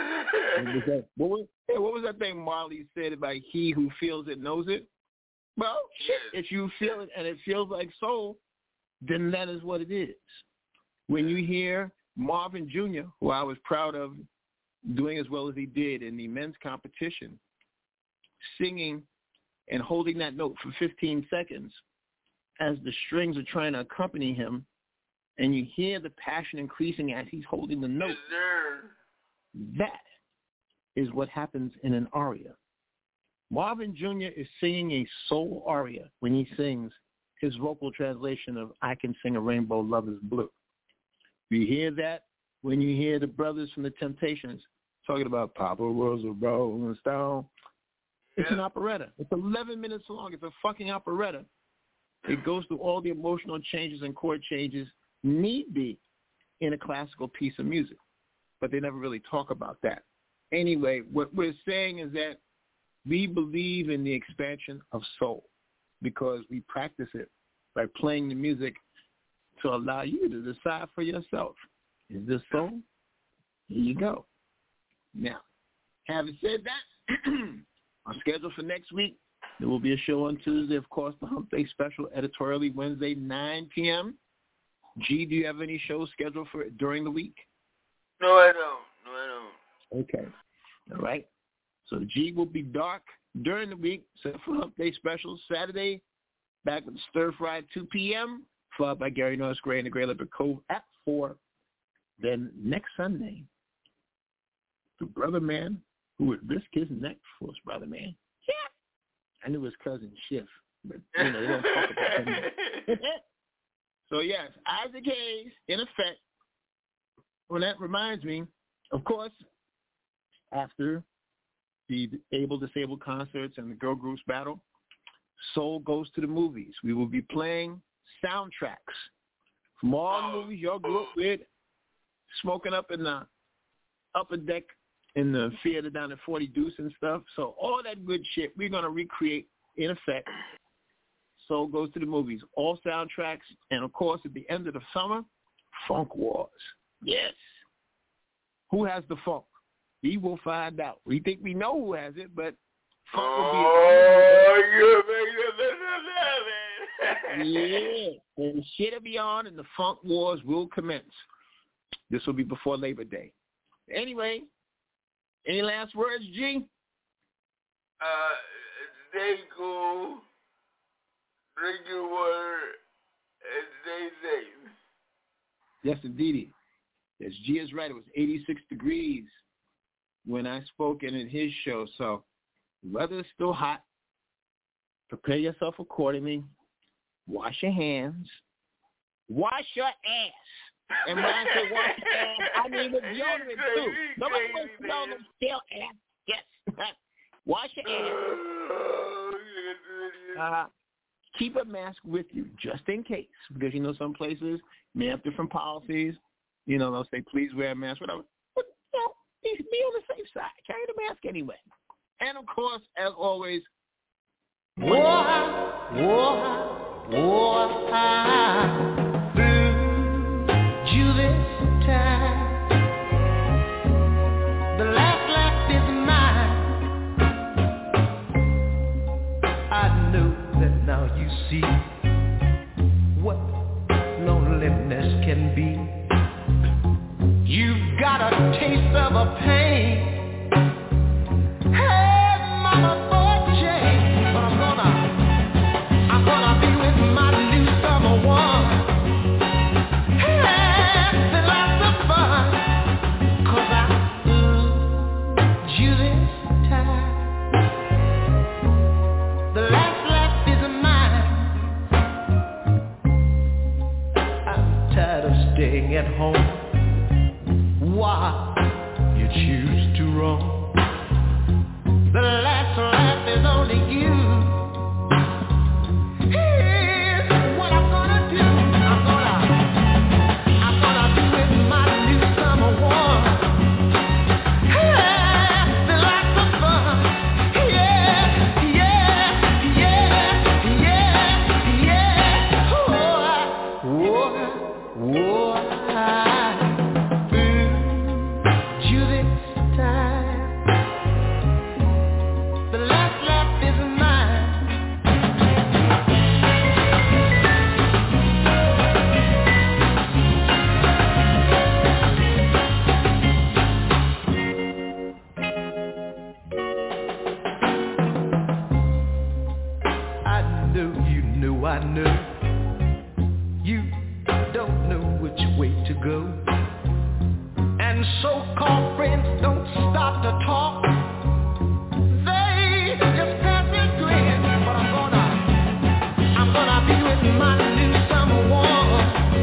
E: What was that thing Marley said about he who feels it knows it? Well, shit, if you feel it and it feels like soul, then that is what it is. When you hear Marvin Jr., who I was proud of doing as well as he did in the men's competition, singing and holding that note for 15 seconds as the strings are trying to accompany him, and you hear the passion increasing as he's holding the note, that is what happens in an aria. Marvin Jr. is singing a soul aria when he sings his vocal translation of I Can Sing a Rainbow, Love is Blue. You hear that when you hear the brothers from the Temptations talking about Papa was a Rolling Stone. It's an operetta. It's 11 minutes long. It's a fucking operetta. It goes through all the emotional changes and chord changes need be in a classical piece of music, but they never really talk about that. Anyway, what we're saying is that we believe in the expansion of soul because we practice it by playing the music to allow you to decide for yourself. Is this soul? Here you go. Now, having said that, our schedule for next week, there will be a show on Tuesday, of course, the Hump Day Special, editorially Wednesday, 9 p.m. G, do you have any shows scheduled for during the week?
F: No, I don't.
E: Okay. All right. So G will be dark during the week, except for Hump Day Special. Saturday, back with the Stir Fry at 2 p.m., followed by Gary Norris Gray and the Gray Leopard Cove at 4. Then next Sunday, the brother man who would risk his neck for his brother man. Yeah. I knew his cousin Schiff, but you know, they don't talk about him. So yes, Isaac Hayes, in effect. Well, that reminds me, of course, after the able-disabled concerts and the girl groups battle, Soul goes to the movies. We will be playing soundtracks from all the movies y'all grew up with, smoking up in the upper deck in the theater down at 40 Deuce and stuff. So all that good shit we're going to recreate in effect. Soul goes to the movies. All soundtracks. And, of course, at the end of the summer, Funk Wars. Yes. Who has the funk? We will find out. We think we know who has it, but funk will be...
F: Oh, you make it.
E: Yeah. And shit will be on, and the Funk Wars will commence. This will be before Labor Day. Anyway, any last words, G?
F: Stay cool, drink your water, and stay safe.
E: Yes, indeedy. Yes, G is right. It was 86 degrees when I spoke in his show. So the weather is still hot. Prepare yourself accordingly. Wash your hands. Wash your ass. And when I say wash your ass, I mean with deodorant too. Nobody wants to know them still ass. Yes. Wash your ass. Keep a mask with you just in case, because you know some places may have different policies. You know, they'll say please wear a mask, whatever. But you know, be on the safe side. Carry the mask anyway. And of course, as always,
G: see what loneliness can be. You've got a taste of a pain. Hey, mama, for change, but I'm gonna be with my new summer one. Having lots of fun, 'cause I loved you this time. The last laugh is mine. Tired of staying at home. Why you choose to roam? The last laugh is only you. Here's what I'm gonna do. I'm gonna be with my new summer one. Have lots of fun. Yeah, yeah, yeah, yeah, yeah. Oh, I fooled you this time. The last laugh is mine. I know you know I know. You don't know which way to go. And so-called friends don't stop to talk. They just pass me grin. But I'm gonna be with my new summer one.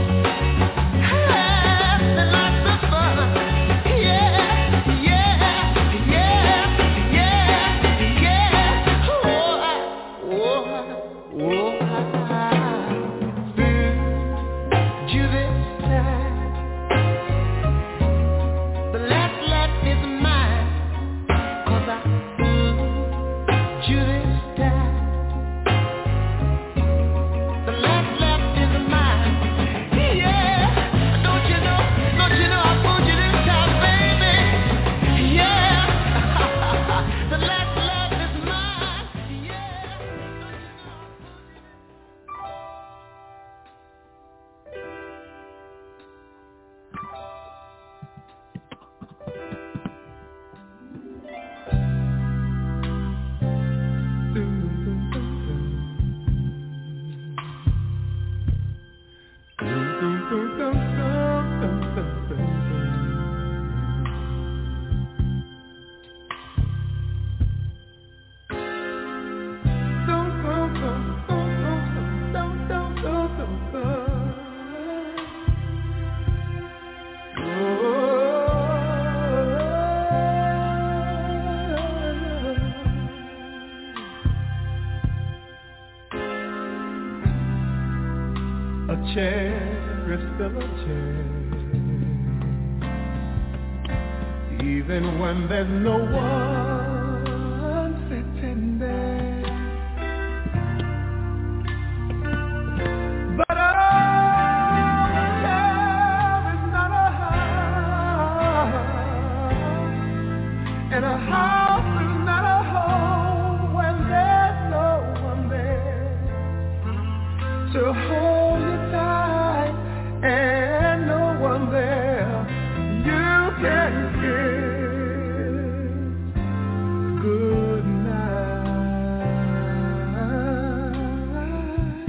G: Having lots of fun. Yeah, yeah, yeah, yeah, yeah. Oh, I fooled you this time. The last laugh is mine. 'Cause I fooled you this time. The last laugh is mine. Yeah, don't you know I fooled you this time, baby. Yeah, the last laugh is mine. Yeah, don't you know a chair is still a chair, even when there's no one sitting there. But a chair is not a house, and a house is not a home when there's no one there to hold you tight, and no one there you can kiss good night.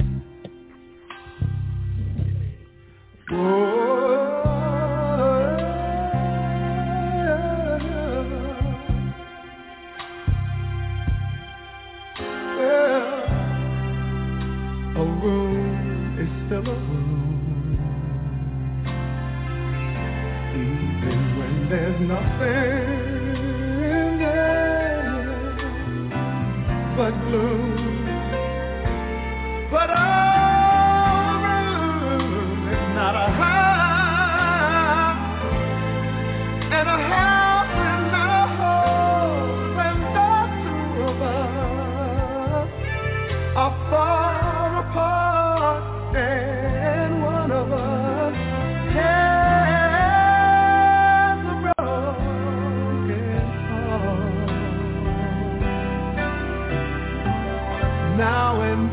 G: A room is still a room, even when there's nothing there but gloom. But a room is not a house, and a house is not a home, and the two of us are far apart, and one of us has a broken heart. Now and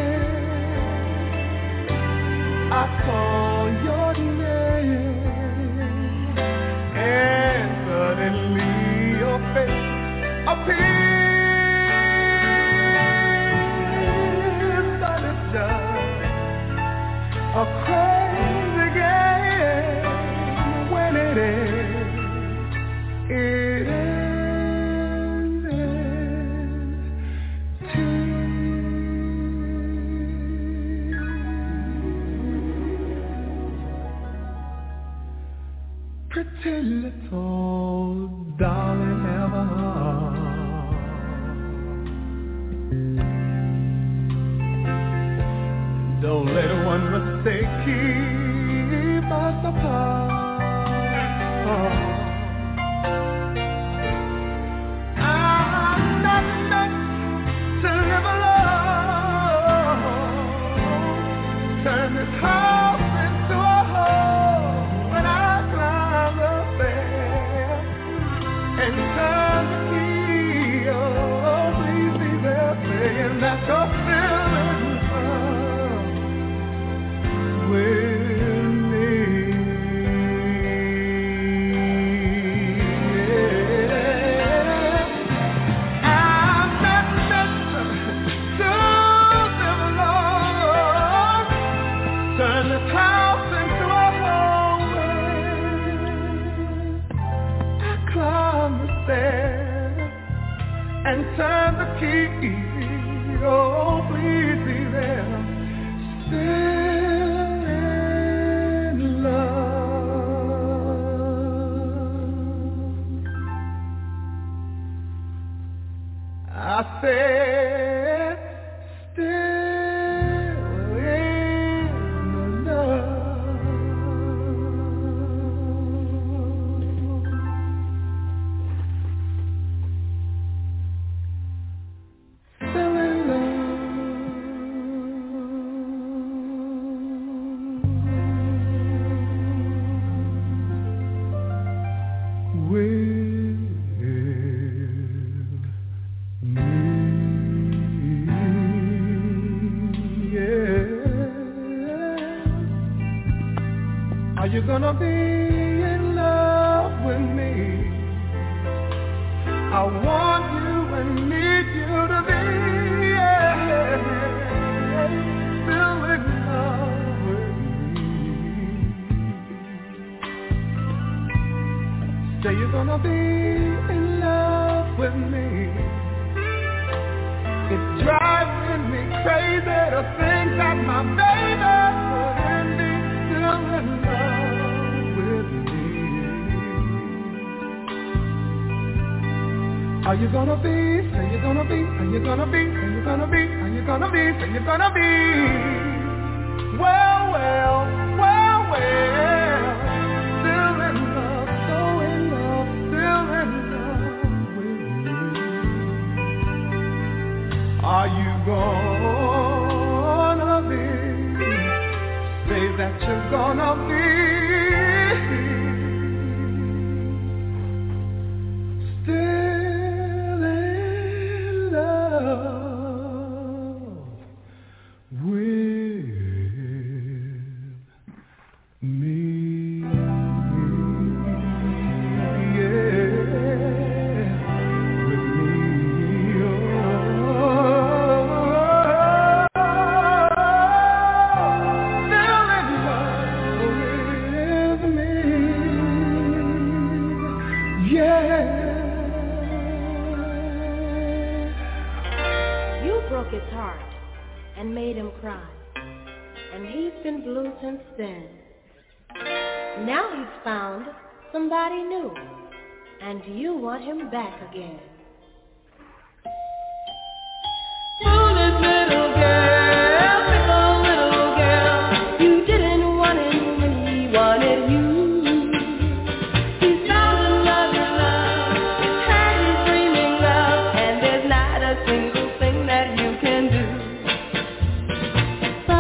G: then I call your name, and suddenly your face appears, but it's just a crazy game when it ends. It ends in tears. Pretty little darling, have a heart. one must say keep us apart. I'm not meant to live alone. Turn this house into a home when I climb the stairs and turn the key. Oh, please be there saying that you're still in love with me. Yeah. I'm not meant to live alone. Turn this house into a home when I climb the stairs and turn the key. Oh, please be there, still in love. I said, still in love. Still in Are you gonna be in love with me? I want you and need you to be still in love with me. Say you're gonna be in love with me. It's driving me crazy to think that my baby couldn't be still in love with me. Are you gonna be? Say you're gonna be. Are you gonna be? Are you gonna be? Are you gonna be? Say you're gonna be. Well, well, well, well. Still in love, so in love, still in love with me. Are you gonna be? Say that you're gonna be still in love with me.
A: His heart and made him cry, and he's been blue since then. Now he's found somebody new, and you want him back again. Foolish little girl, fickle little girl, you didn't want him when he wanted you. He's found another love, had his dreaming love, and there's not a single thing that you can do. But I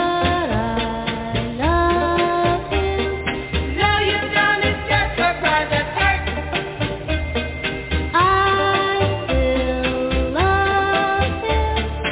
A: love him. Now you've done it just for private hurt. I still love him.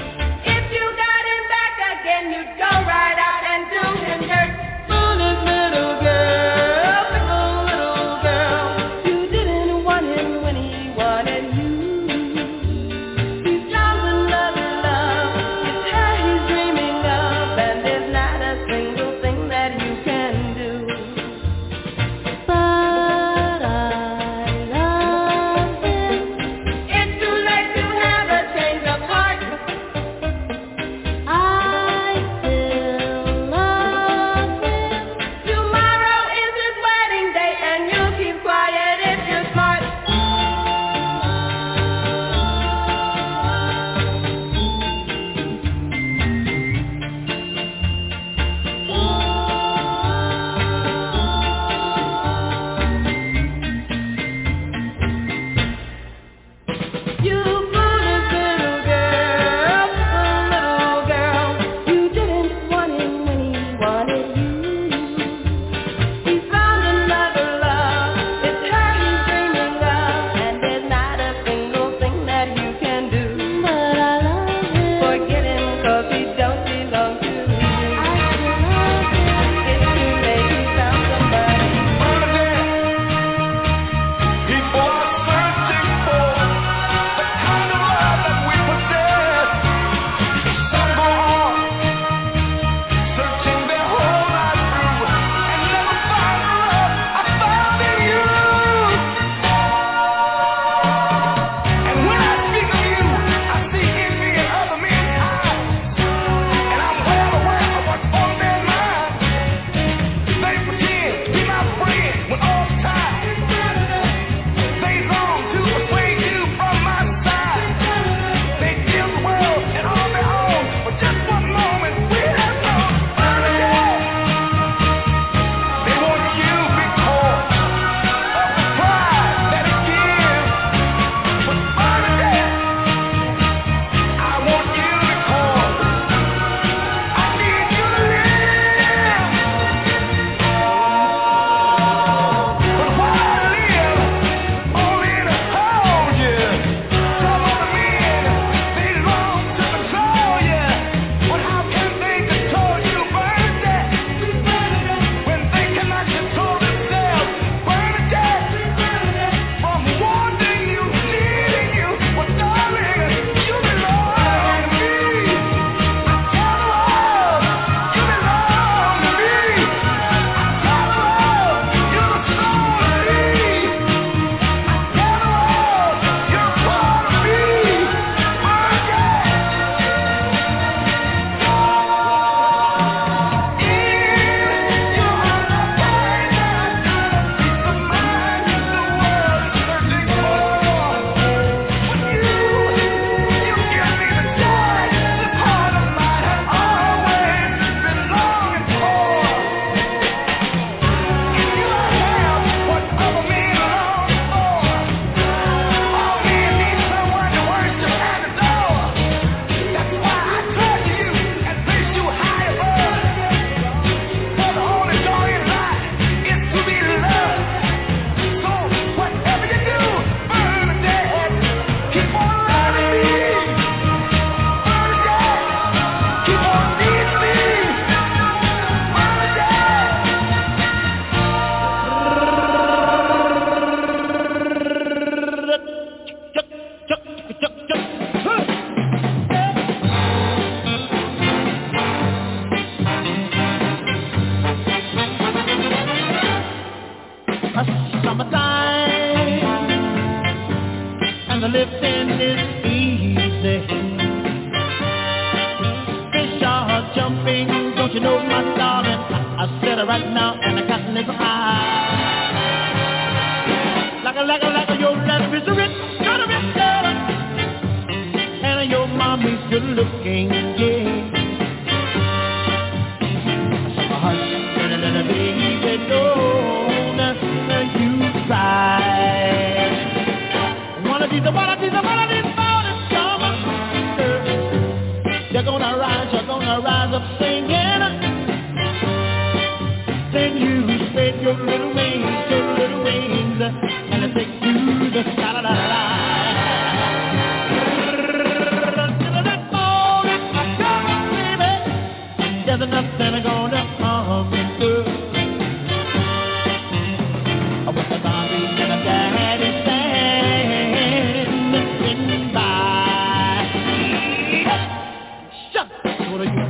C: right now, and I got a little eye. Like your love is rich, got a rich girl, and your mommy's good looking, yeah. So hush, little baby, don't you cry. One of these mornings coming, you're gonna rise up singing. Then you spread your little wings, and I take you to la-la-la-la. That morning I come, baby, there's nothing gonna harm me, girl. With the mommy and the daddy standing by. Shut up, what are you?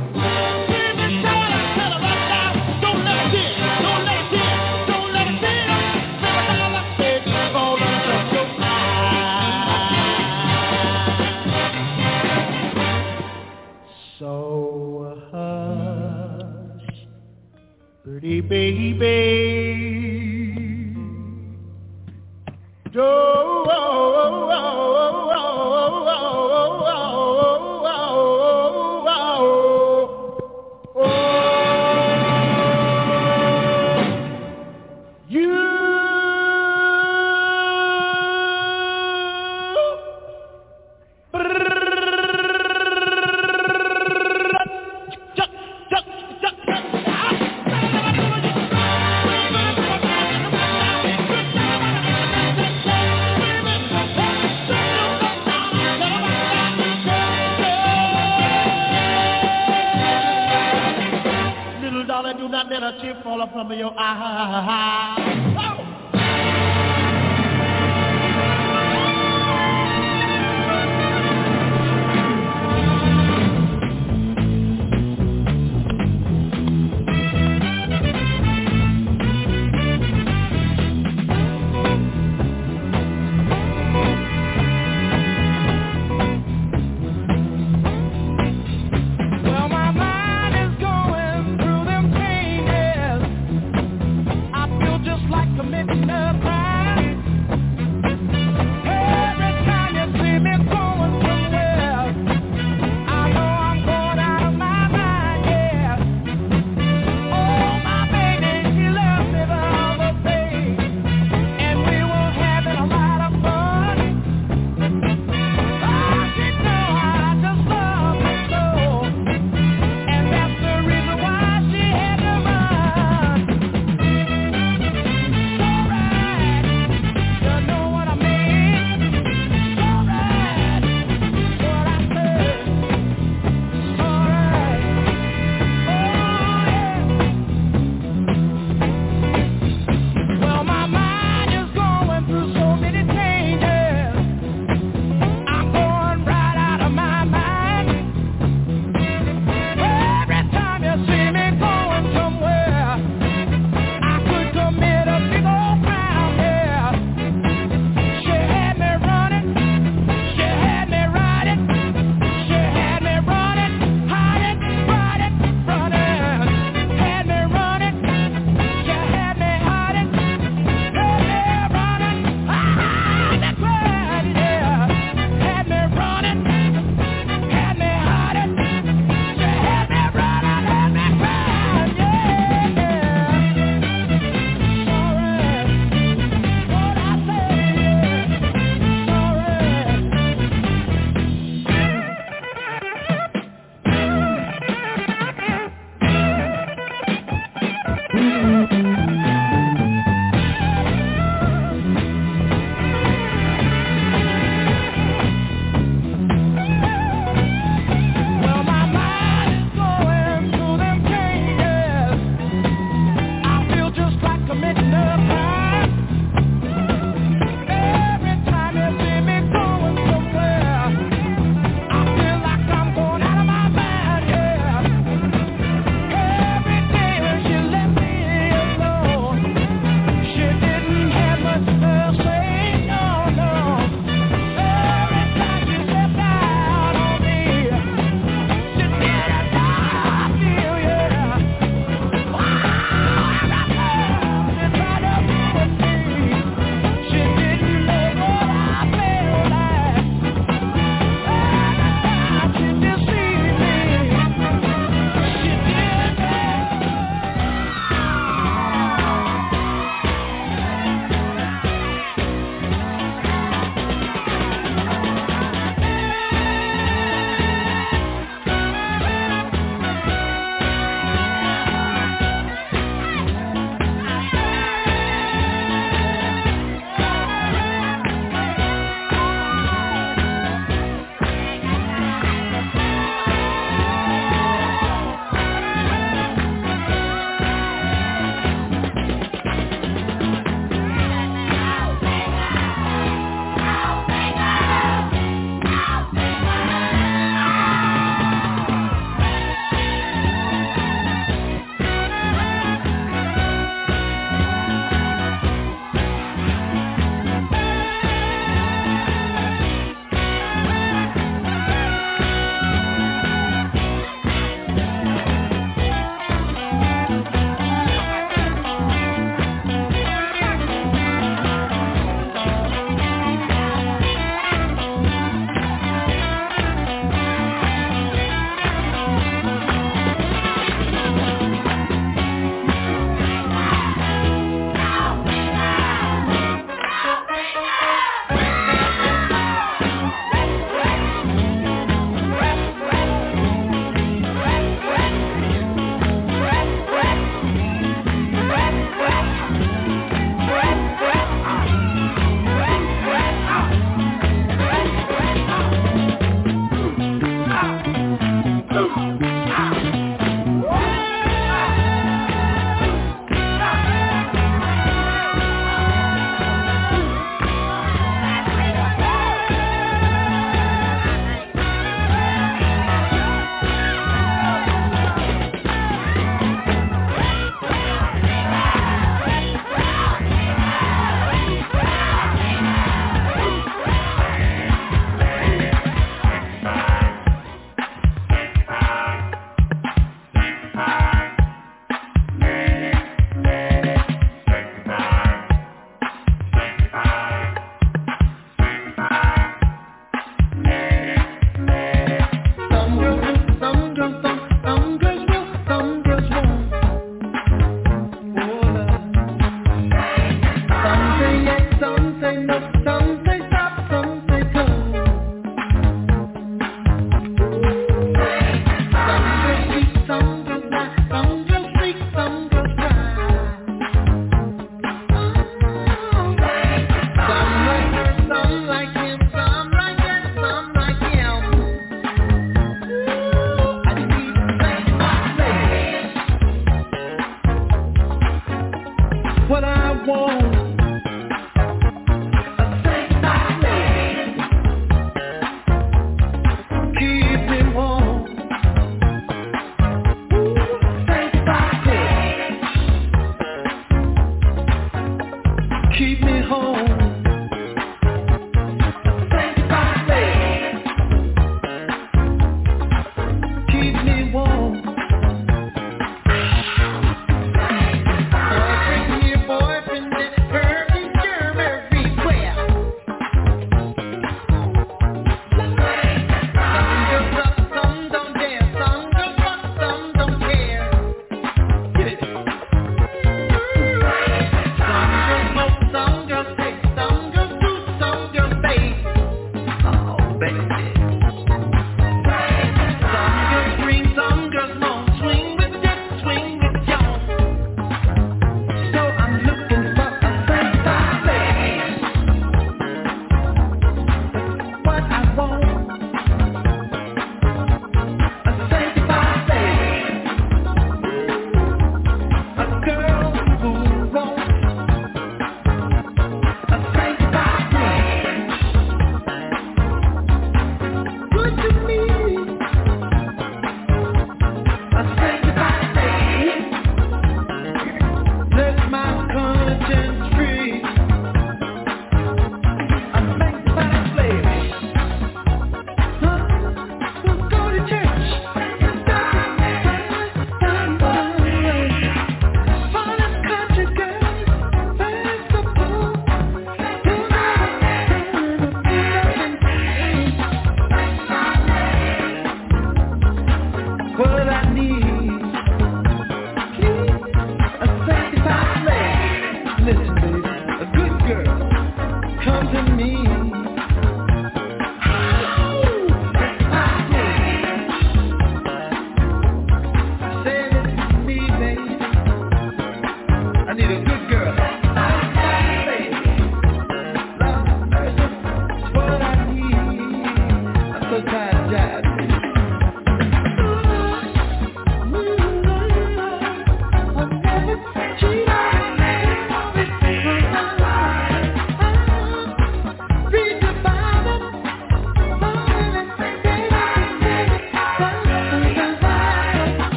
C: Pretty baby, do not let a tear fall from your eye.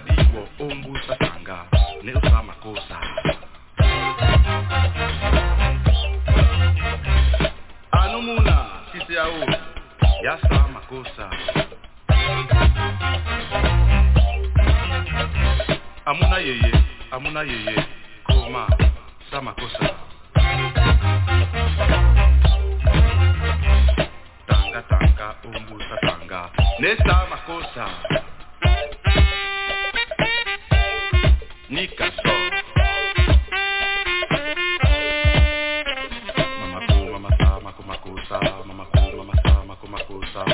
H: Diwo umbusa tanga Neusa makosa Anumuna sisi yao Yasa makosa Amuna yeye Koma sa makosa Tanga umbusa tanga Nesa makosa Nika so Mama sa makosa Mama sa makosa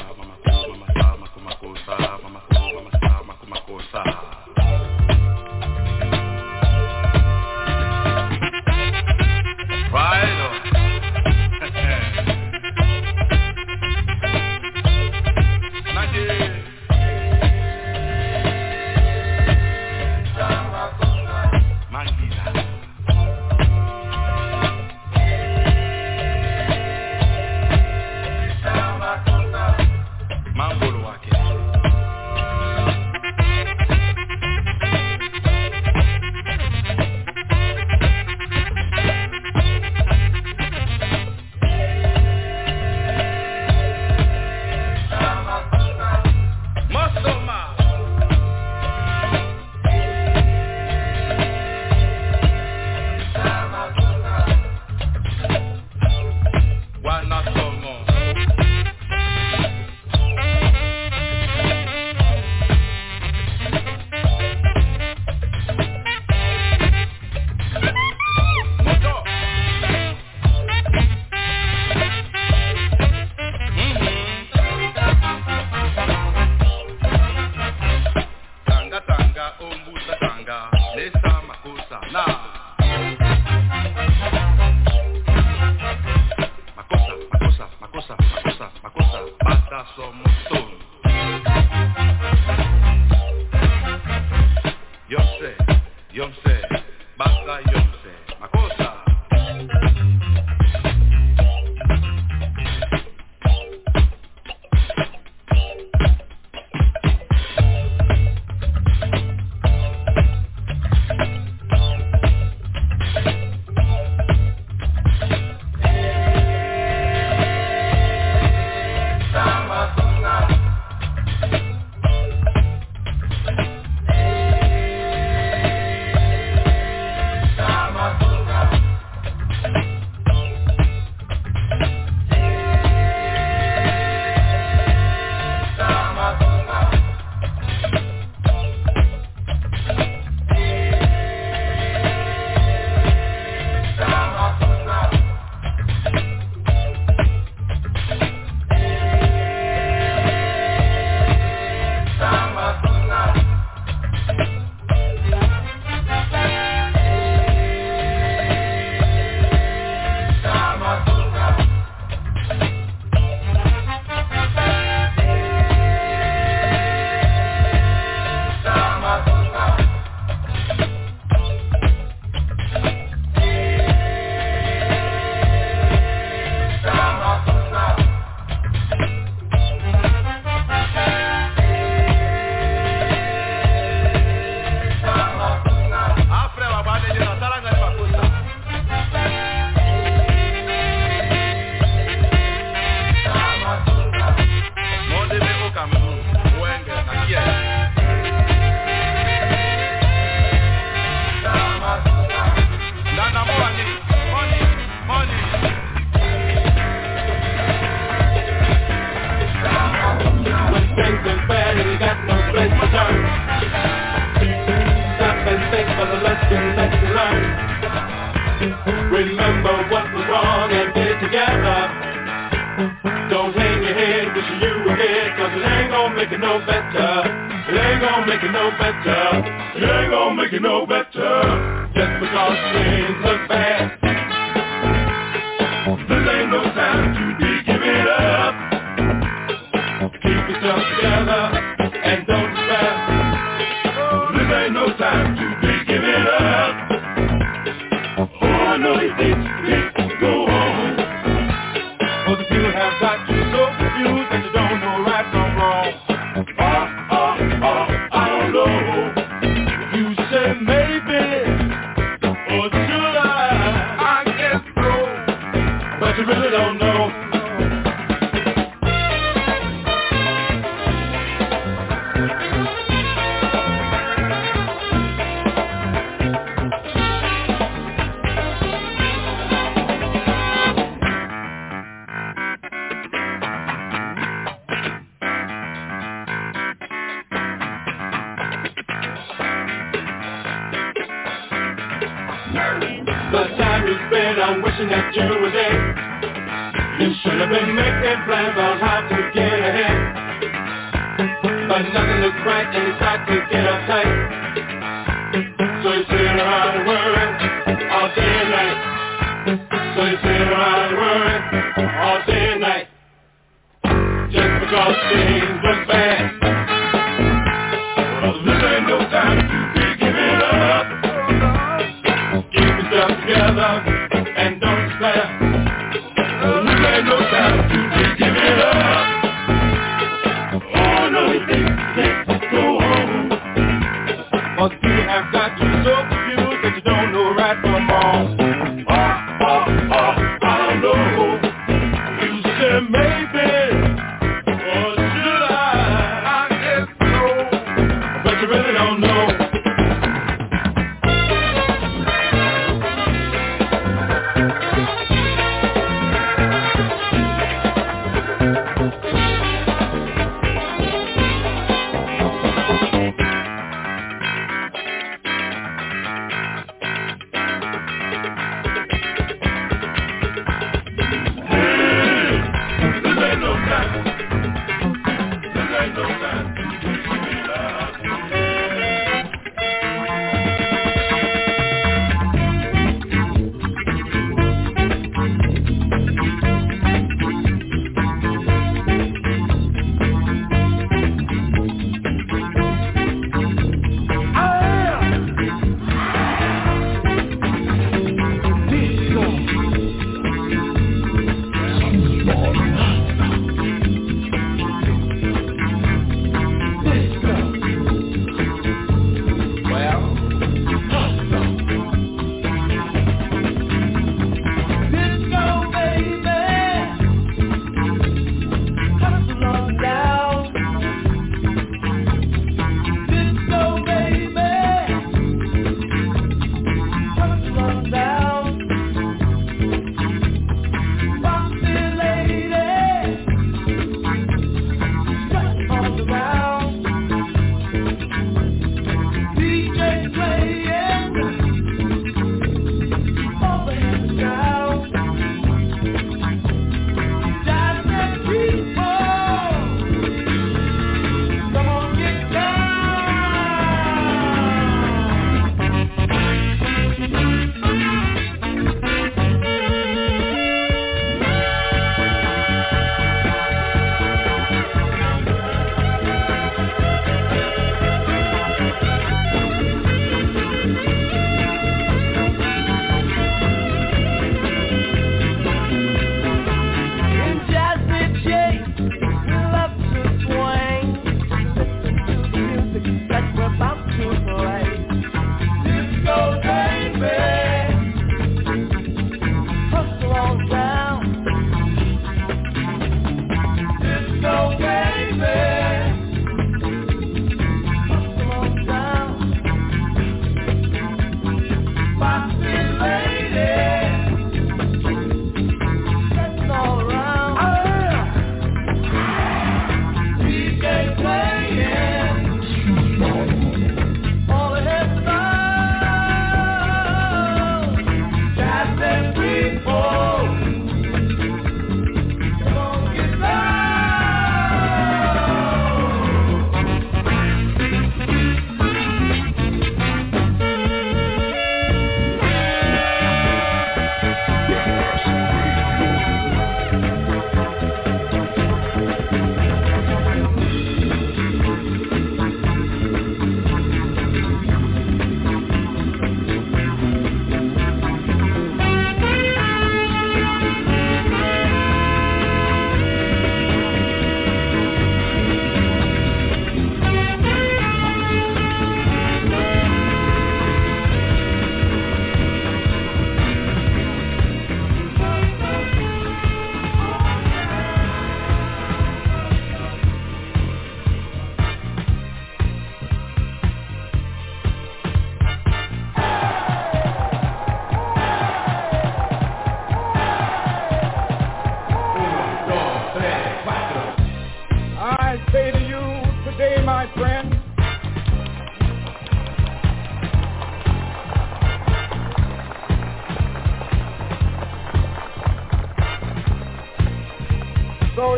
H: Right on.
I: Remember what was wrong and get it together. Don't hang your head wishing you were dead, cause it ain't gonna make it no better. It ain't gonna make it no better. It ain't gonna make it no better. Just because things look bad. This ain't no time to be giving up. Keep yourself together and don't despair. This ain't no time to be giving up. Oh, I know you think to go on. But the people have got you so confused that you don't know right from wrong. I don't know. to spend, I'm wishing that you were there. You should have been making plans on how to get ahead. But nothing looks right and it's got to get uptight. So you sit around and worry all day and night. So you sit around and worry all day and night. Just because things look bad. Well, this ain't no time to be giving up. Keep yourself together and don't despair. Well, this ain't no time to be giving up. Oh no, things go on. But you have got you so confused that you don't know right from wrong. I don't know. You said maybe. Really don't know.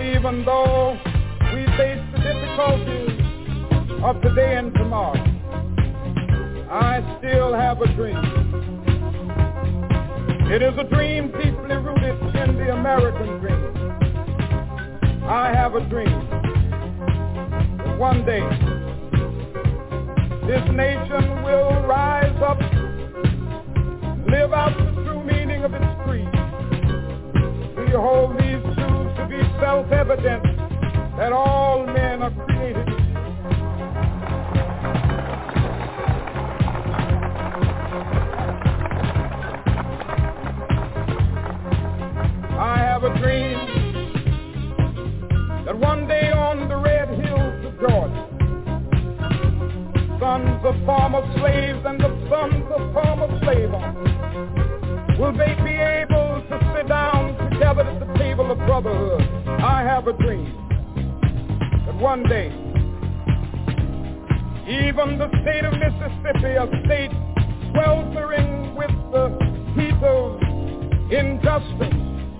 J: even though we face the difficulties of today and tomorrow, I still have a dream. It is a dream deeply rooted in the American dream. I have a dream that one day this nation will rise up, live out the true meaning of its creed. We hold these truths to be self-evident, that all men are created equal. I have a dream that one day on the red hills of Georgia, sons of former slaves and the sons of former slave owners will they be able to sit down together at the table of brotherhood. I have a dream that one day even the state of Mississippi, a state sweltering with the heat of injustice,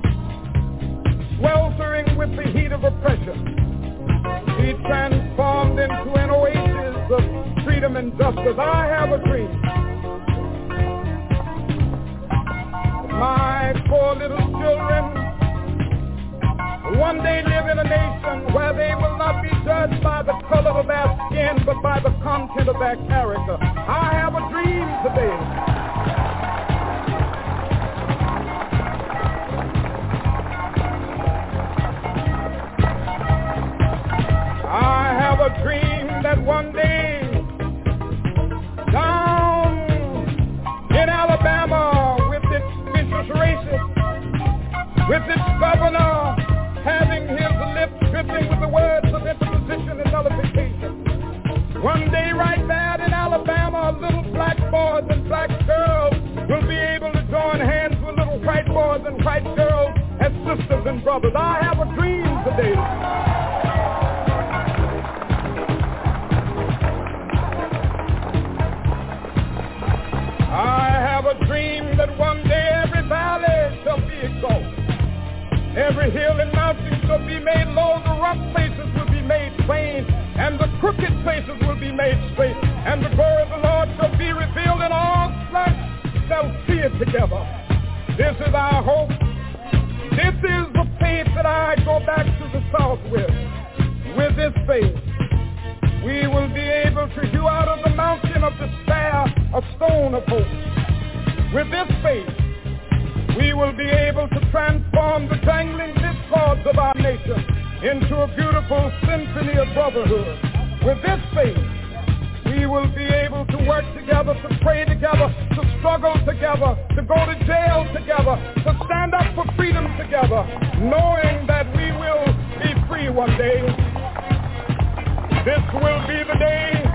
J: sweltering with the heat of oppression, be transformed into an oasis of freedom and justice. I have a dream. My poor little children one day live in a nation where they will not be judged by the color of their skin, but by the content of their character. I have a dream today. I have a dream that one day down in Alabama with its vicious racists, with its governor having his lips dripping with the words of interposition and nullification. One day right there in Alabama, little black boys and black girls will be able to join hands with little white boys and white girls as sisters and brothers. I have a dream today. I have a dream that one day every valley shall be exalted. Every hill and mountain shall be made low, the rough places will be made plain, and the crooked places will be made straight, and the glory of the Lord shall be revealed, and all flesh shall see it together. This is our hope. This is the faith that I go back to the South with. With this faith, we will be able to hew out of the mountain of despair a stone of hope. With this faith, we will be able to transform the jangling discords of our nation into a beautiful symphony of brotherhood. With this faith, we will be able to work together, to pray together, to struggle together, to go to jail together, to stand up for freedom together, knowing that we will be free one day. This will be the day.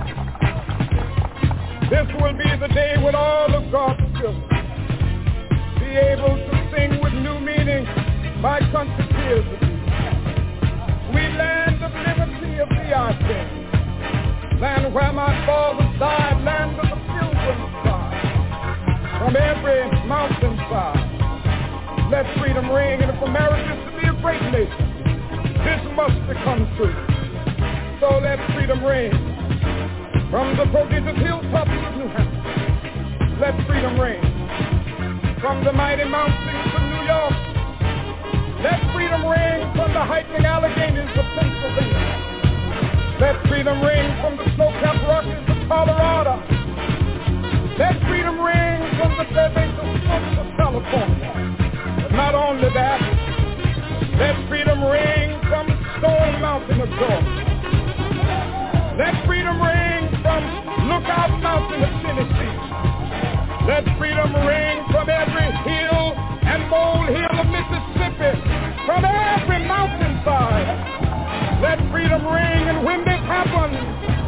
J: This will be the day when all of God's children be able to sing with new meaning, my country tears of thee. Sweet land of liberty of thee I sing. Land where my fathers died, land of the pilgrims died. From every mountainside, let freedom ring. And if America is to be a great nation, this must become true. So let freedom ring. From the prodigious hilltops of New Hampshire, let freedom ring. From the mighty mountains of New York, let freedom ring. From the hiking Alleghenies of Pennsylvania, let freedom ring. From the snow-capped Rockies of Colorado, let freedom ring. From the Fairbanks of California. But not only that, let freedom ring from Stone Mountain of Georgia. Let freedom ring from Lookout Mountain of Tennessee. Let freedom ring from every hill and molehill of Mississippi, from every mountainside. Let freedom ring, and when this happens,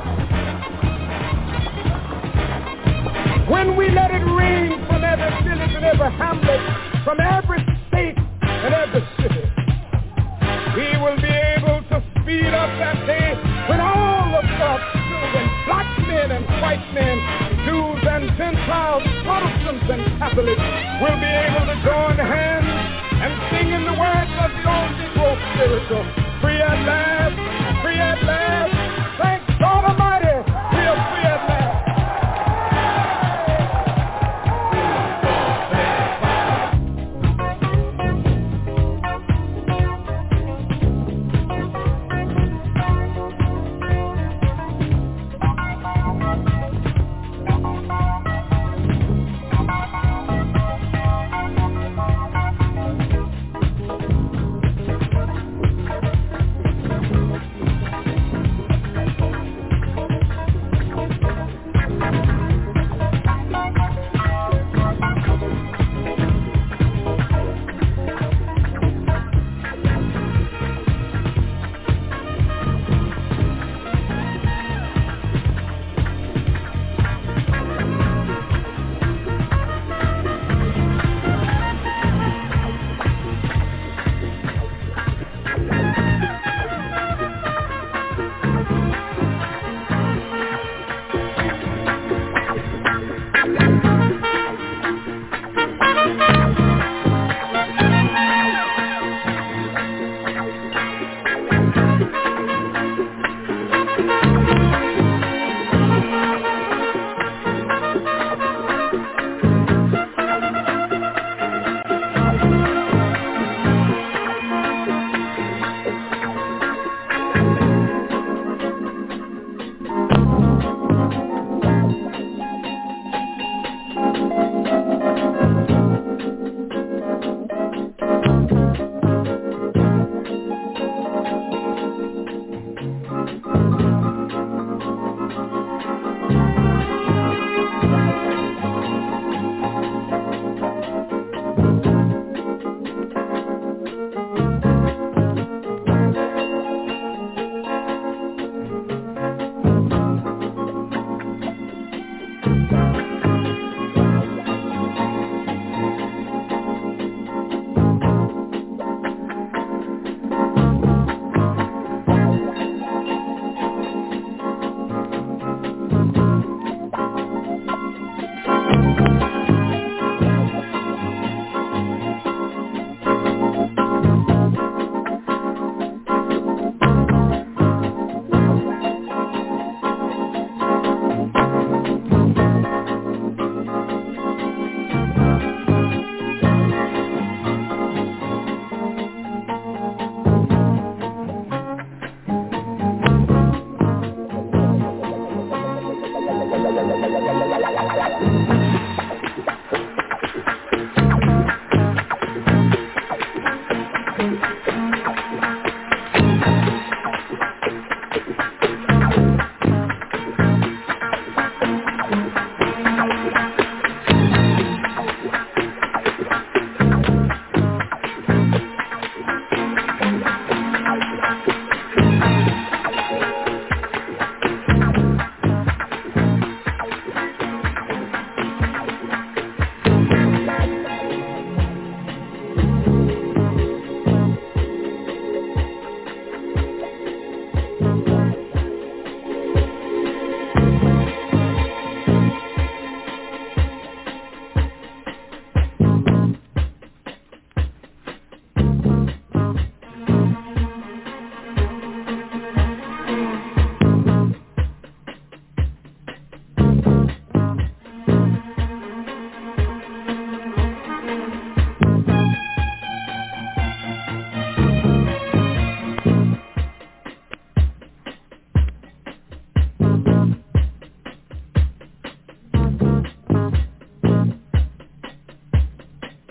J: when we let it ring from every village and every hamlet, from every state and every city, we will be able to speed up that day when all of God's children, black men and white men, Jews and Gentiles, Protestants and Catholics, will be able to join hands and sing in the words of the old Negro spiritual.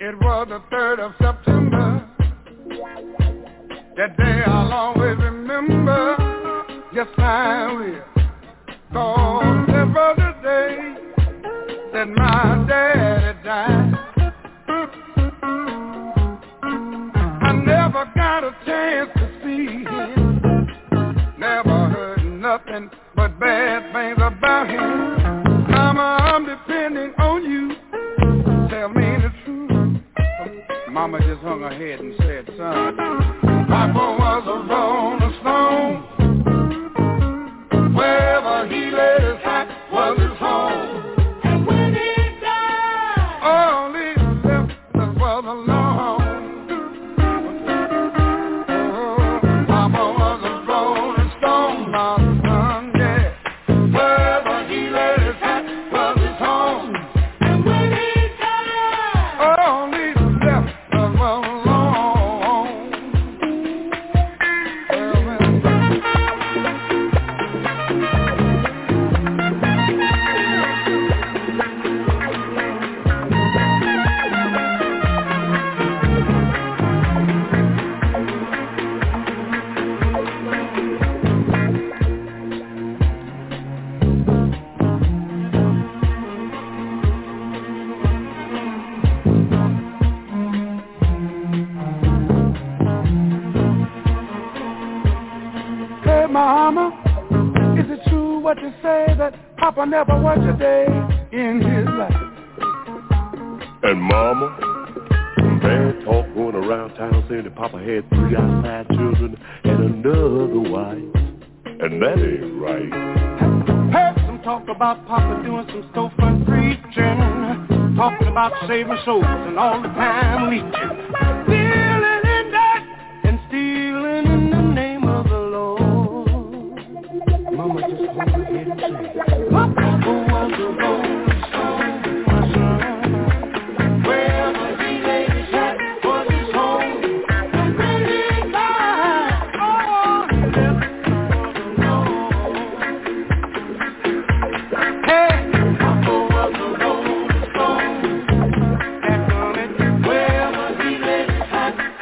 J: It was the 3rd of September. That day I'll always remember. Yes, I will. 'Cause that was the day that my daddy died. I never got a chance to see him. Never heard nothing but bad things about him. Mama, I'm depending on you. Tell me the truth. Mama just hung her head and said, son, Papa was a rolling stone. Wherever he laid his hat was his home. And when he died, all he left us was alone. Oh, Papa was a rolling stone, my son, yeah. Wherever he laid his hat was his home. And when he died, all he left us was alone. Hey, Mama, is it true what you say that Papa never worked a day in his life?
K: And Mama, some bad talk going around town saying that Papa had 3 outside children and another wife. And that ain't right.
J: Heard some talk about Papa doing some storefront preaching, talking about saving souls and all the time leeching, dealing in that and stealing in the name of the Lord. Mama just hung her head and said, Papa was a rolling stone, my son. Wherever he laid his hat was his home. And when he died, all he left was alone. Hey, Papa was a rolling stone. That coming, wherever he laid his hat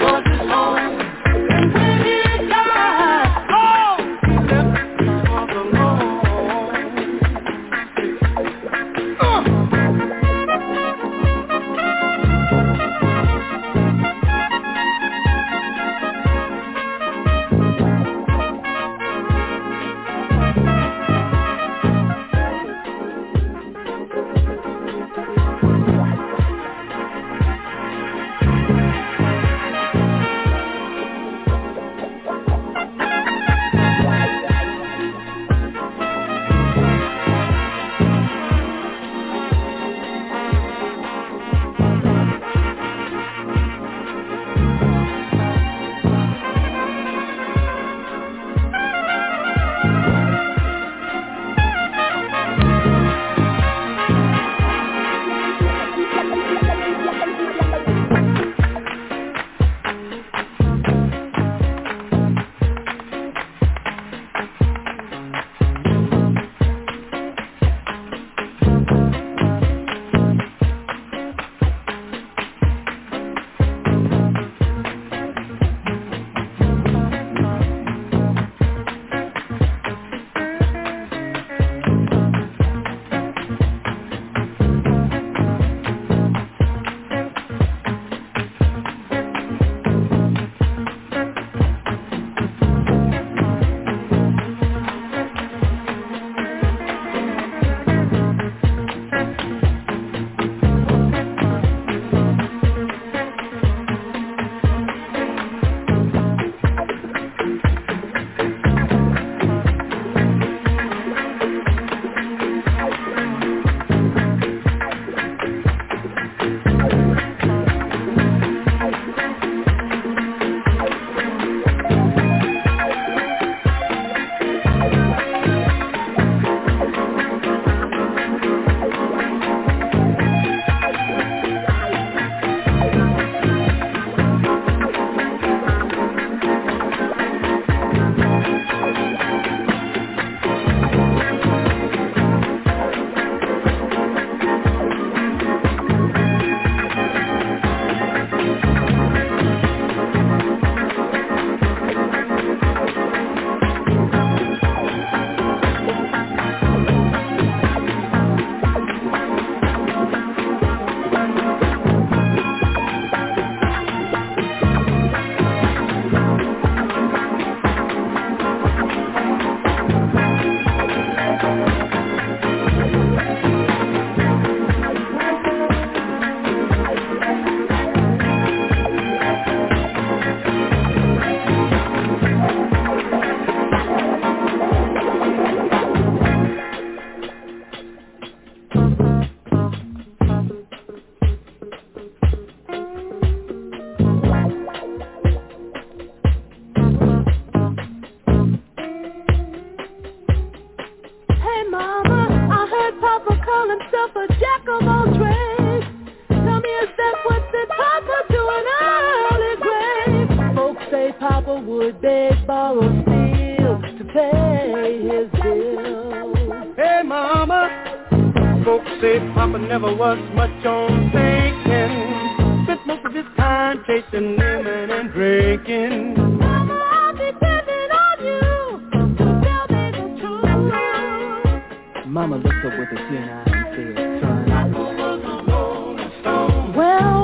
A: would beg, borrow, steal to pay his bills.
C: Hey mama, folks say Papa never was much on thinking. Spent most of his time chasing women and drinking.
A: Mama, I'm depending on you to tell me the truth.
B: Mama looked up with a tear in her eye and said, son,
C: Papa was a rolling stone.
A: Well,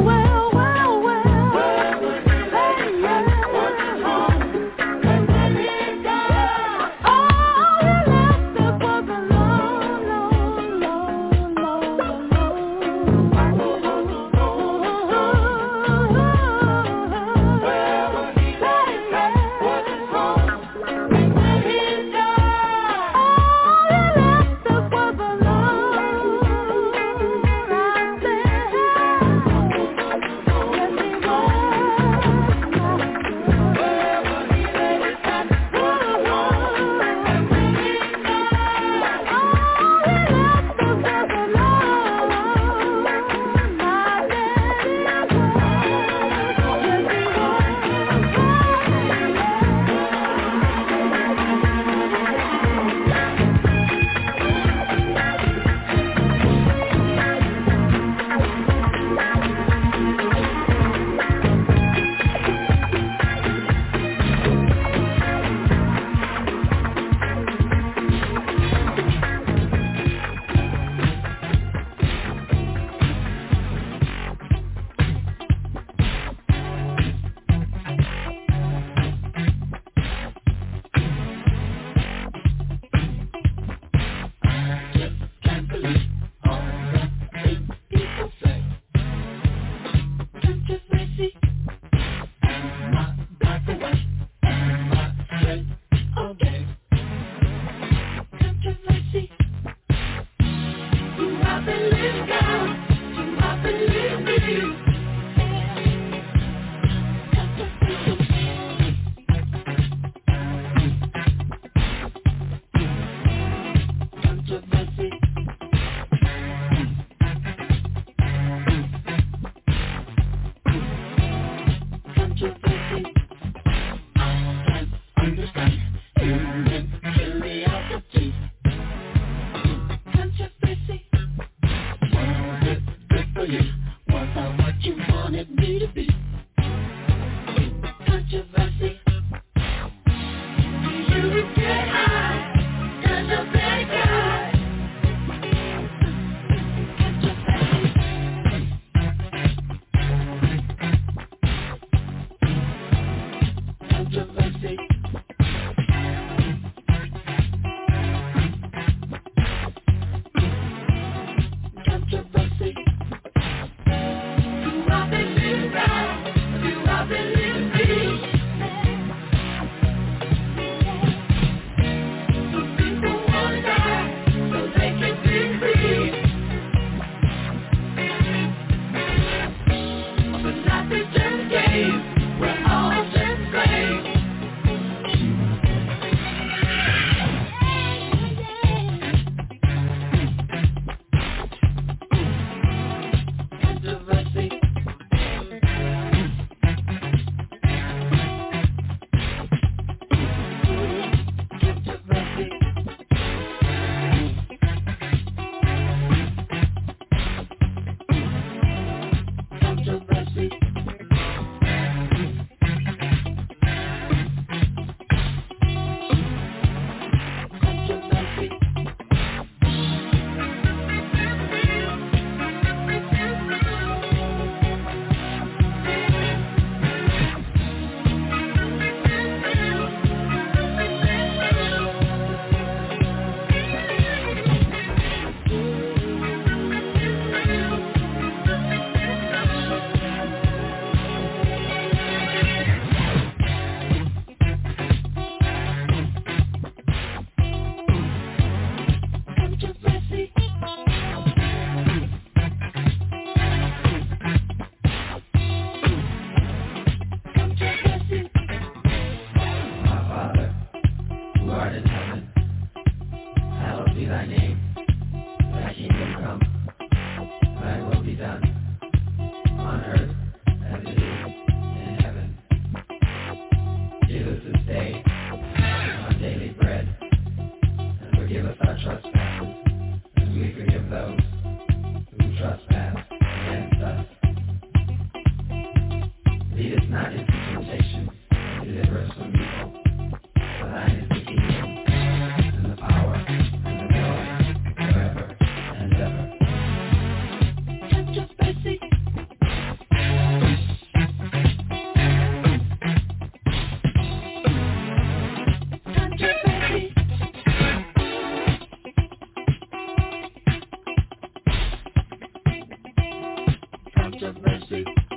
L: trespass against us. Lead us not into temptation, deliver us from evil. For thine is the kingdom, and the power, and the glory, forever and ever. Controversy. Controversy.